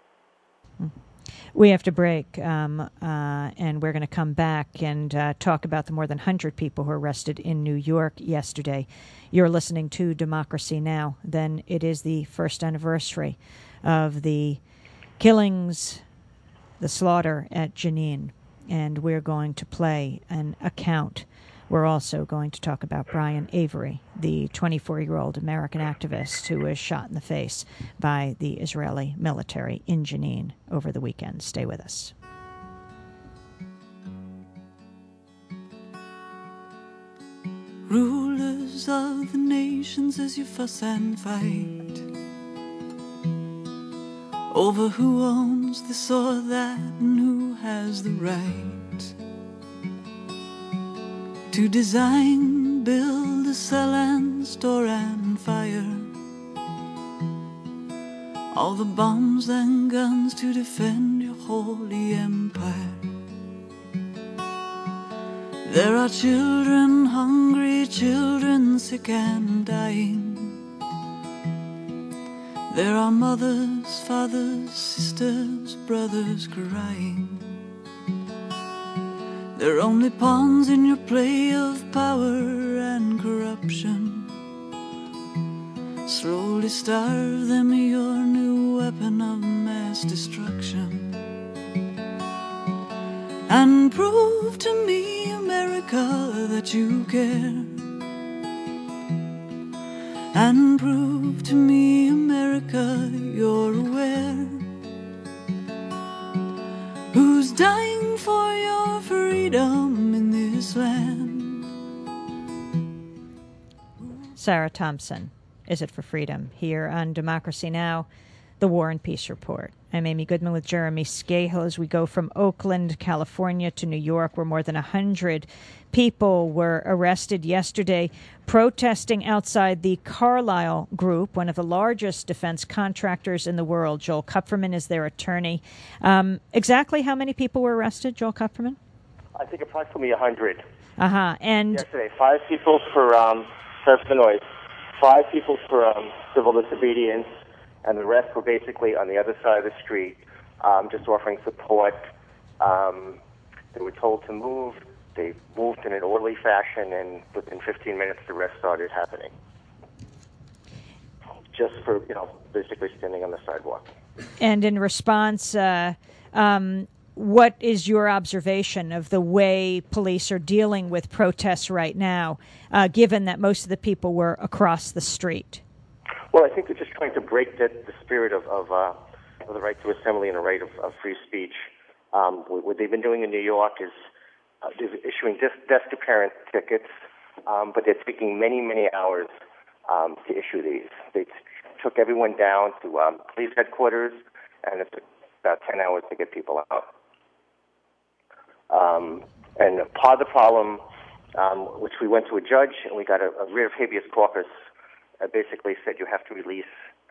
S1: We have to break, and we're going to come back and talk about the more than 100 people who were arrested in New York yesterday. You're listening to Democracy Now! Then it is the first anniversary of the killings, the slaughter at Jenin, and we're going to play an account. We're also going to talk about Brian Avery, the 24-year-old American activist who was shot in the face by the Israeli military in Jenin over the weekend. Stay with us.
S10: Rulers of the nation
S15: nations as you fuss and fight over who owns this or that and who has the right to design, build, sell and store and fire all the bombs and guns to defend your holy empire. There are children hungry, children sick and dying. There are mothers, fathers, sisters, brothers crying. They're only pawns in your play of power and corruption. Slowly starve them, your new weapon of mass destruction. And prove to me, America, that you care. And prove to me, America, you're aware. Who's dying for your freedom in this land?
S1: Sarah Thompson, Is It for Freedom? Here on Democracy Now!, the War and Peace Report. I'm Amy Goodman with Jeremy Scahill as we go from Oakland, California to New York, where more than 100 people were arrested yesterday protesting outside the Carlyle Group, one of the largest defense contractors in the world. Joel Kupferman is their attorney. Exactly how many people were arrested, Joel Kupferman?
S16: I think approximately 100.
S1: And
S16: yesterday, 5 people for, sorry for the noise, 5 people for civil disobedience, and the rest were basically on the other side of the street, just offering support. They were told to move. They moved in an orderly fashion, and within 15 minutes, the rest started happening. Just for, basically standing on the sidewalk.
S1: And in response, what is your observation of the way police are dealing with protests right now, given that most of the people were across the street?
S16: Well, I think they're just trying to break the spirit of the right to assembly and the right of free speech. What they've been doing in New York is issuing desk to parent tickets, but they're taking many, many hours to issue these. They took everyone down to police headquarters, and it took about 10 hours to get people out. And part of the problem, which we went to a judge, and we got a writ of habeas corpus, basically said you have to release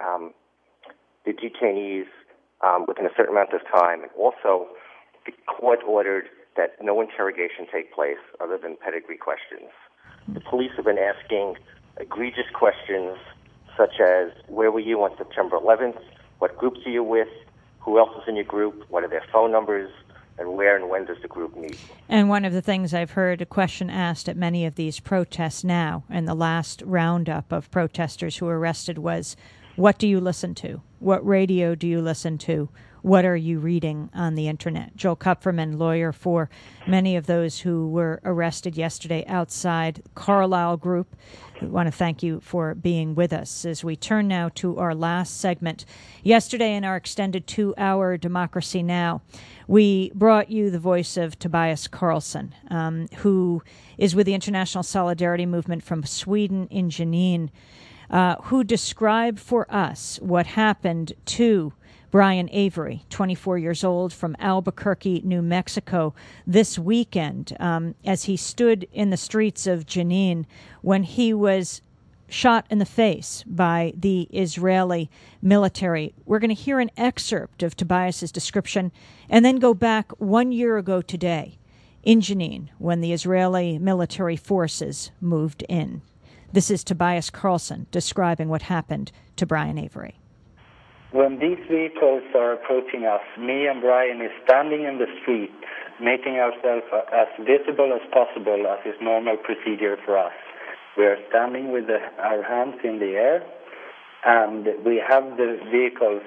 S16: the detainees within a certain amount of time. And also, the court ordered that no interrogation take place other than pedigree questions. The police have been asking egregious questions such as, where were you on September 11th? What groups are you with? Who else is in your group? What are their phone numbers? And where and when does the group meet?
S1: And one of the things I've heard a question asked at many of these protests now, and the last roundup of protesters who were arrested was, what do you listen to? What radio do you listen to? What are you reading on the Internet? Joel Kupferman, lawyer for many of those who were arrested yesterday outside Carlyle Group. We want to thank you for being with us as we turn now to our last segment. Yesterday in our extended 2-hour Democracy Now!, we brought you the voice of Tobias Karlsson, who is with the International Solidarity Movement from Sweden in Jenin, who described for us what happened to Brian Avery, 24 years old, from Albuquerque, New Mexico, this weekend as he stood in the streets of Jenin when he was shot in the face by the Israeli military. We're going to hear an excerpt of Tobias's description and then go back 1 year ago today in Jenin when the Israeli military forces moved in. This is Tobias Karlsson describing what happened to Brian Avery.
S17: When these vehicles are approaching us, me and Brian is standing in the street, making ourselves as visible as possible as is normal procedure for us. We are standing with our hands in the air, and we have the vehicles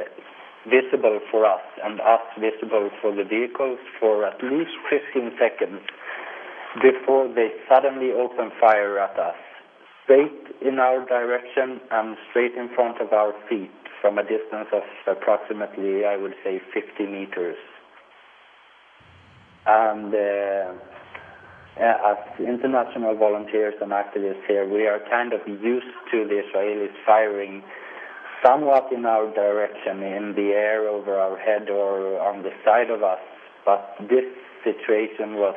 S17: visible for us and us visible for the vehicles for at least 15 seconds before they suddenly open fire at us, straight in our direction and straight in front of our feet from a distance of approximately, I would say, 50 meters. And as international volunteers and activists here, we are kind of used to the Israelis firing somewhat in our direction, in the air over our head or on the side of us. But this situation was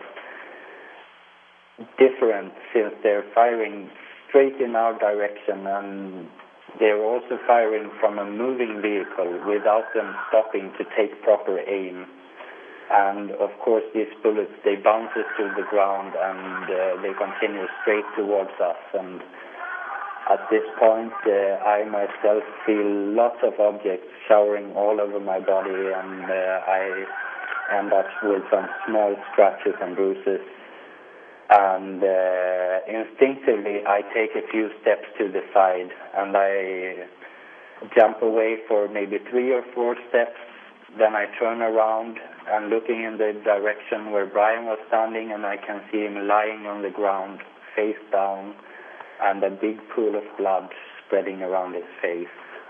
S17: different, since they're firing straight in our direction, and they're also firing from a moving vehicle without them stopping to take proper aim. And of course these bullets, they bounce to the ground and they continue straight towards us. And at this point I myself feel lots of objects showering all over my body, and I end up with some small scratches and bruises. And instinctively I take a few steps to the side, and I jump away for maybe 3 or 4 steps. Then I turn around and looking in the direction where Brian was standing, and I can see him lying on the ground, face down, and a big pool of blood spreading around his face.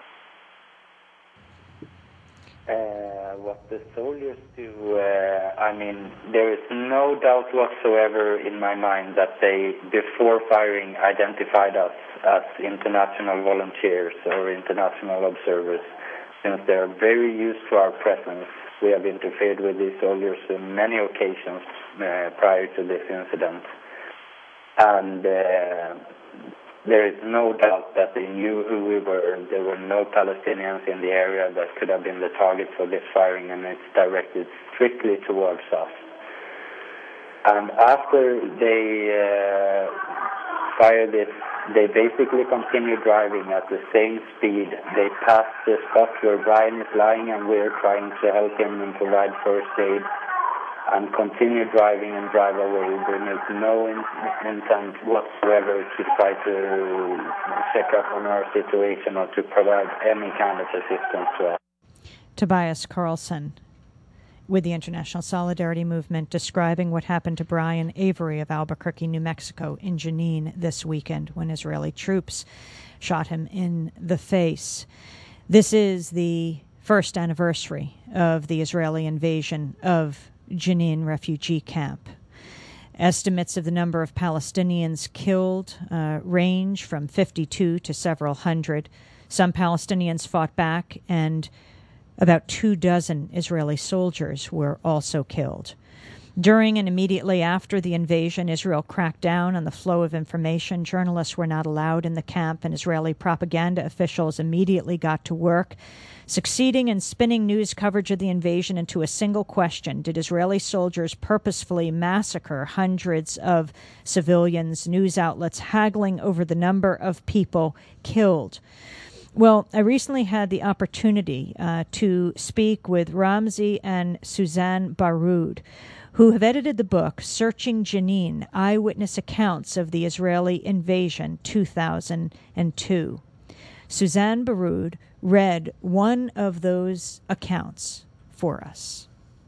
S17: What the soldiers do, I mean, there is no doubt whatsoever in my mind that they, before firing, identified us as international volunteers or international observers, since they are very used to our presence. We have interfered with these soldiers on many occasions prior to this incident. And there is no doubt that they knew who we were. There were no Palestinians in the area that could have been the target for this firing, and it's directed strictly towards us. And after they fired it, they basically continue driving at the same speed. They passed the spot where Brian is lying, and we're trying to help him and provide first aid, and continue driving and drive away. There is no intent whatsoever to try to check up on our situation or to provide any kind of assistance to us.
S1: Tobias Carlson with the International Solidarity Movement, describing what happened to Brian Avery of Albuquerque, New Mexico, in Jenin this weekend when Israeli troops shot him in the face. This is the first anniversary of the Israeli invasion of Jenin refugee camp. Estimates of the number of Palestinians killed range from 52 to several hundred. Some Palestinians fought back, and about 24 Israeli soldiers were also killed. During and immediately after the invasion, Israel cracked down on the flow of information. Journalists were not allowed in the camp, and Israeli propaganda officials immediately got to work, succeeding in spinning news coverage of the invasion into a single question: did Israeli soldiers purposefully massacre hundreds of civilians? News outlets haggling over the number of people killed. Well, I recently had the opportunity to speak with Ramzi and Suzanne Baroud, who have edited the book Searching Jenin, Eyewitness Accounts of the Israeli Invasion, 2002. Suzanne Baroud read one of those accounts for us.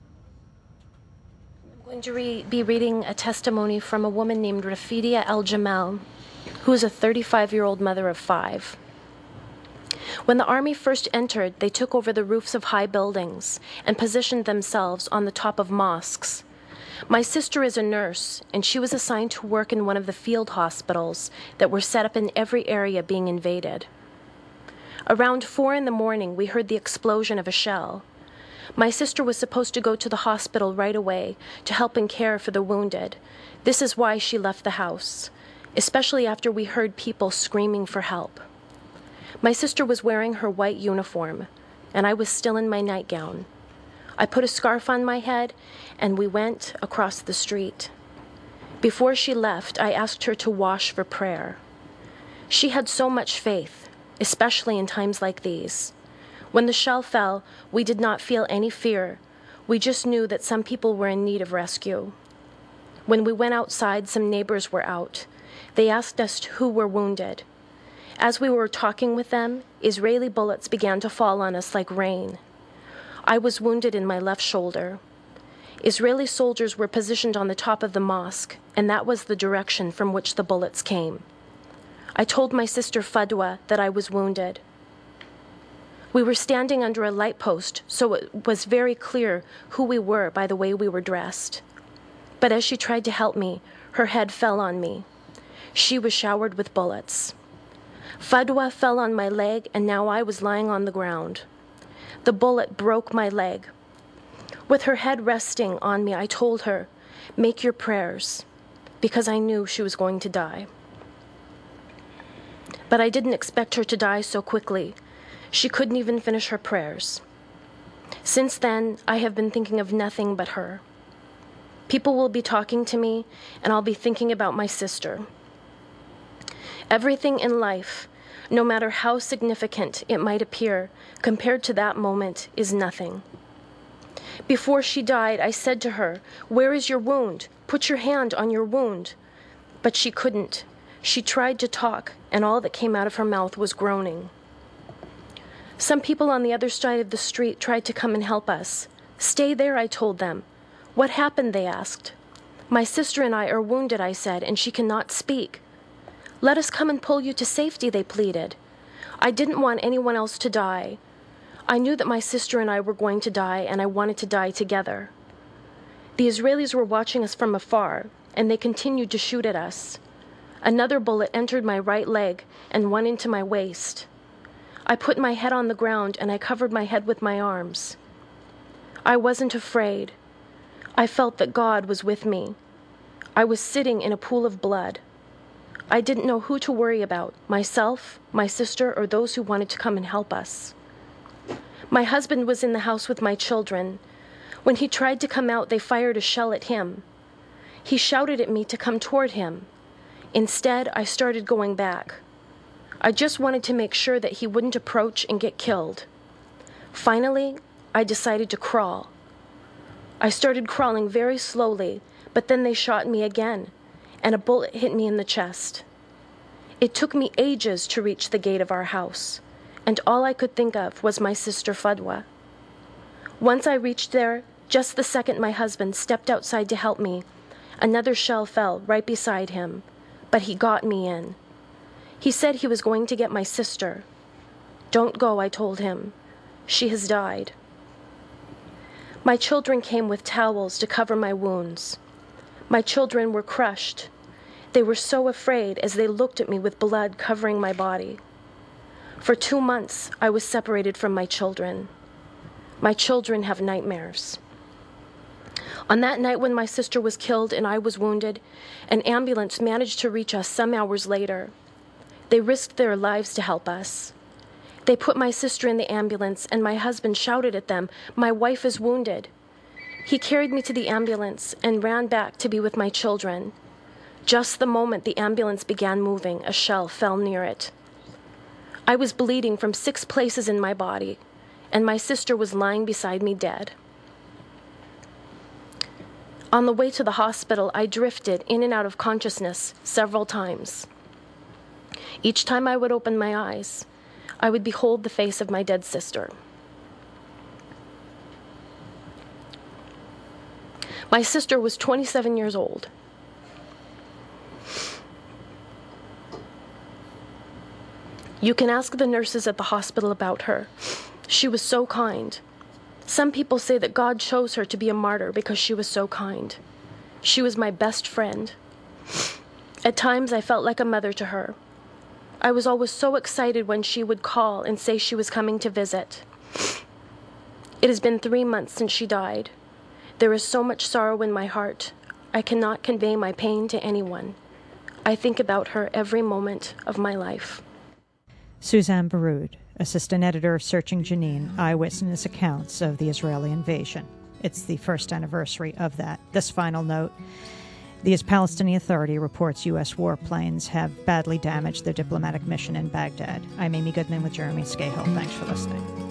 S18: I'm going to be reading a testimony from a woman named Rafidia El-Jamal, who is a 35-year-old mother of 5. When the army first entered, they took over the roofs of high buildings and positioned themselves on the top of mosques. My sister is a nurse, and she was assigned to work in one of the field hospitals that were set up in every area being invaded. Around 4 a.m, we heard the explosion of a shell. My sister was supposed to go to the hospital right away to help and care for the wounded. This is why she left the house, especially after we heard people screaming for help. My sister was wearing her white uniform, and I was still in my nightgown. I put a scarf on my head, and we went across the street. Before she left, I asked her to wash for prayer. She had so much faith, especially in times like these. When the shell fell, we did not feel any fear. We just knew that some people were in need of rescue. When we went outside, some neighbors were out. They asked us who were wounded. As we were talking with them, Israeli bullets began to fall on us like rain. I was wounded in my left shoulder. Israeli soldiers were positioned on the top of the mosque, and that was the direction from which the bullets came. I told my sister Fadwa that I was wounded. We were standing under a light post, so it was very clear who we were by the way we were dressed. But as she tried to help me, Her head fell on me. She was showered with bullets. Fadwa fell on my leg, and now I was lying on the ground. The bullet broke my leg. With her head resting on me, I told her, "Make your prayers," because I knew she was going to die. But I didn't expect her to die so quickly. She couldn't even finish her prayers. Since then, I have been thinking of nothing but her. People will be talking to me, and I'll be thinking about my sister. Everything in life, no matter how significant it might appear, compared to that moment, is nothing. Before she died, I said to her, "Where is your wound? Put your hand on your wound." But she couldn't. She tried to talk, and all that came out of her mouth was groaning. Some people on the other side of the street tried to come and help us. "Stay there," I told them. "What happened?" they asked. "My sister and I are wounded," I said, "and she cannot speak." "Let us come and pull you to safety," they pleaded. I didn't want anyone else to die. I knew that my sister and I were going to die, and I wanted to die together. The Israelis were watching us from afar, and they continued to shoot at us. Another bullet entered my right leg and one into my waist. I put my head on the ground, and I covered my head with my arms. I wasn't afraid. I felt that God was with me. I was sitting in a pool of blood. I didn't know who to worry about, myself, my sister, or those who wanted to come and help us. My husband was in the house with my children. When he tried to come out, they fired a shell at him. He shouted at me to come toward him. Instead, I started going back. I just wanted to make sure that he wouldn't approach and get killed. Finally, I decided to crawl. I started crawling very slowly, but then they shot me again, and a bullet hit me in the chest. It took me ages to reach the gate of our house, and all I could think of was my sister Fadwa. Once I reached there, just the second my husband stepped outside to help me, another shell fell right beside him, but he got me in. He said he was going to get my sister. "Don't go," I told him. "She has died." My children came with towels to cover my wounds. My children were crushed. They were so afraid as they looked at me with blood covering my body. For 2 months, I was separated from my children. My children have nightmares. On that night when my sister was killed and I was wounded, an ambulance managed to reach us some hours later. They risked their lives to help us. They put my sister in the ambulance, and my husband shouted at them, "My wife is wounded." He carried me to the ambulance and ran back to be with my children. Just the moment the ambulance began moving, a shell fell near it. I was bleeding from 6 places in my body, and my sister was lying beside me dead. On the way to the hospital, I drifted in and out of consciousness several times. Each time I would open my eyes, I would behold the face of my dead sister. My sister was 27 years old. You can ask the nurses at the hospital about her. She was so kind. Some people say that God chose her to be a martyr because she was so kind. She was my best friend. At times, I felt like a mother to her. I was always so excited when she would call and say she was coming to visit. It has been 3 months since she died. There is so much sorrow in my heart. I cannot convey my pain to anyone. I think about her every moment of my life.
S1: Suzanne Baroud, assistant editor of Searching Jenin, eyewitness accounts of the Israeli invasion. It's the first anniversary of that. This final note. The Palestinian Authority reports U.S. warplanes have badly damaged their diplomatic mission in Baghdad. I'm Amy Goodman with Jeremy Scahill. Thanks for listening.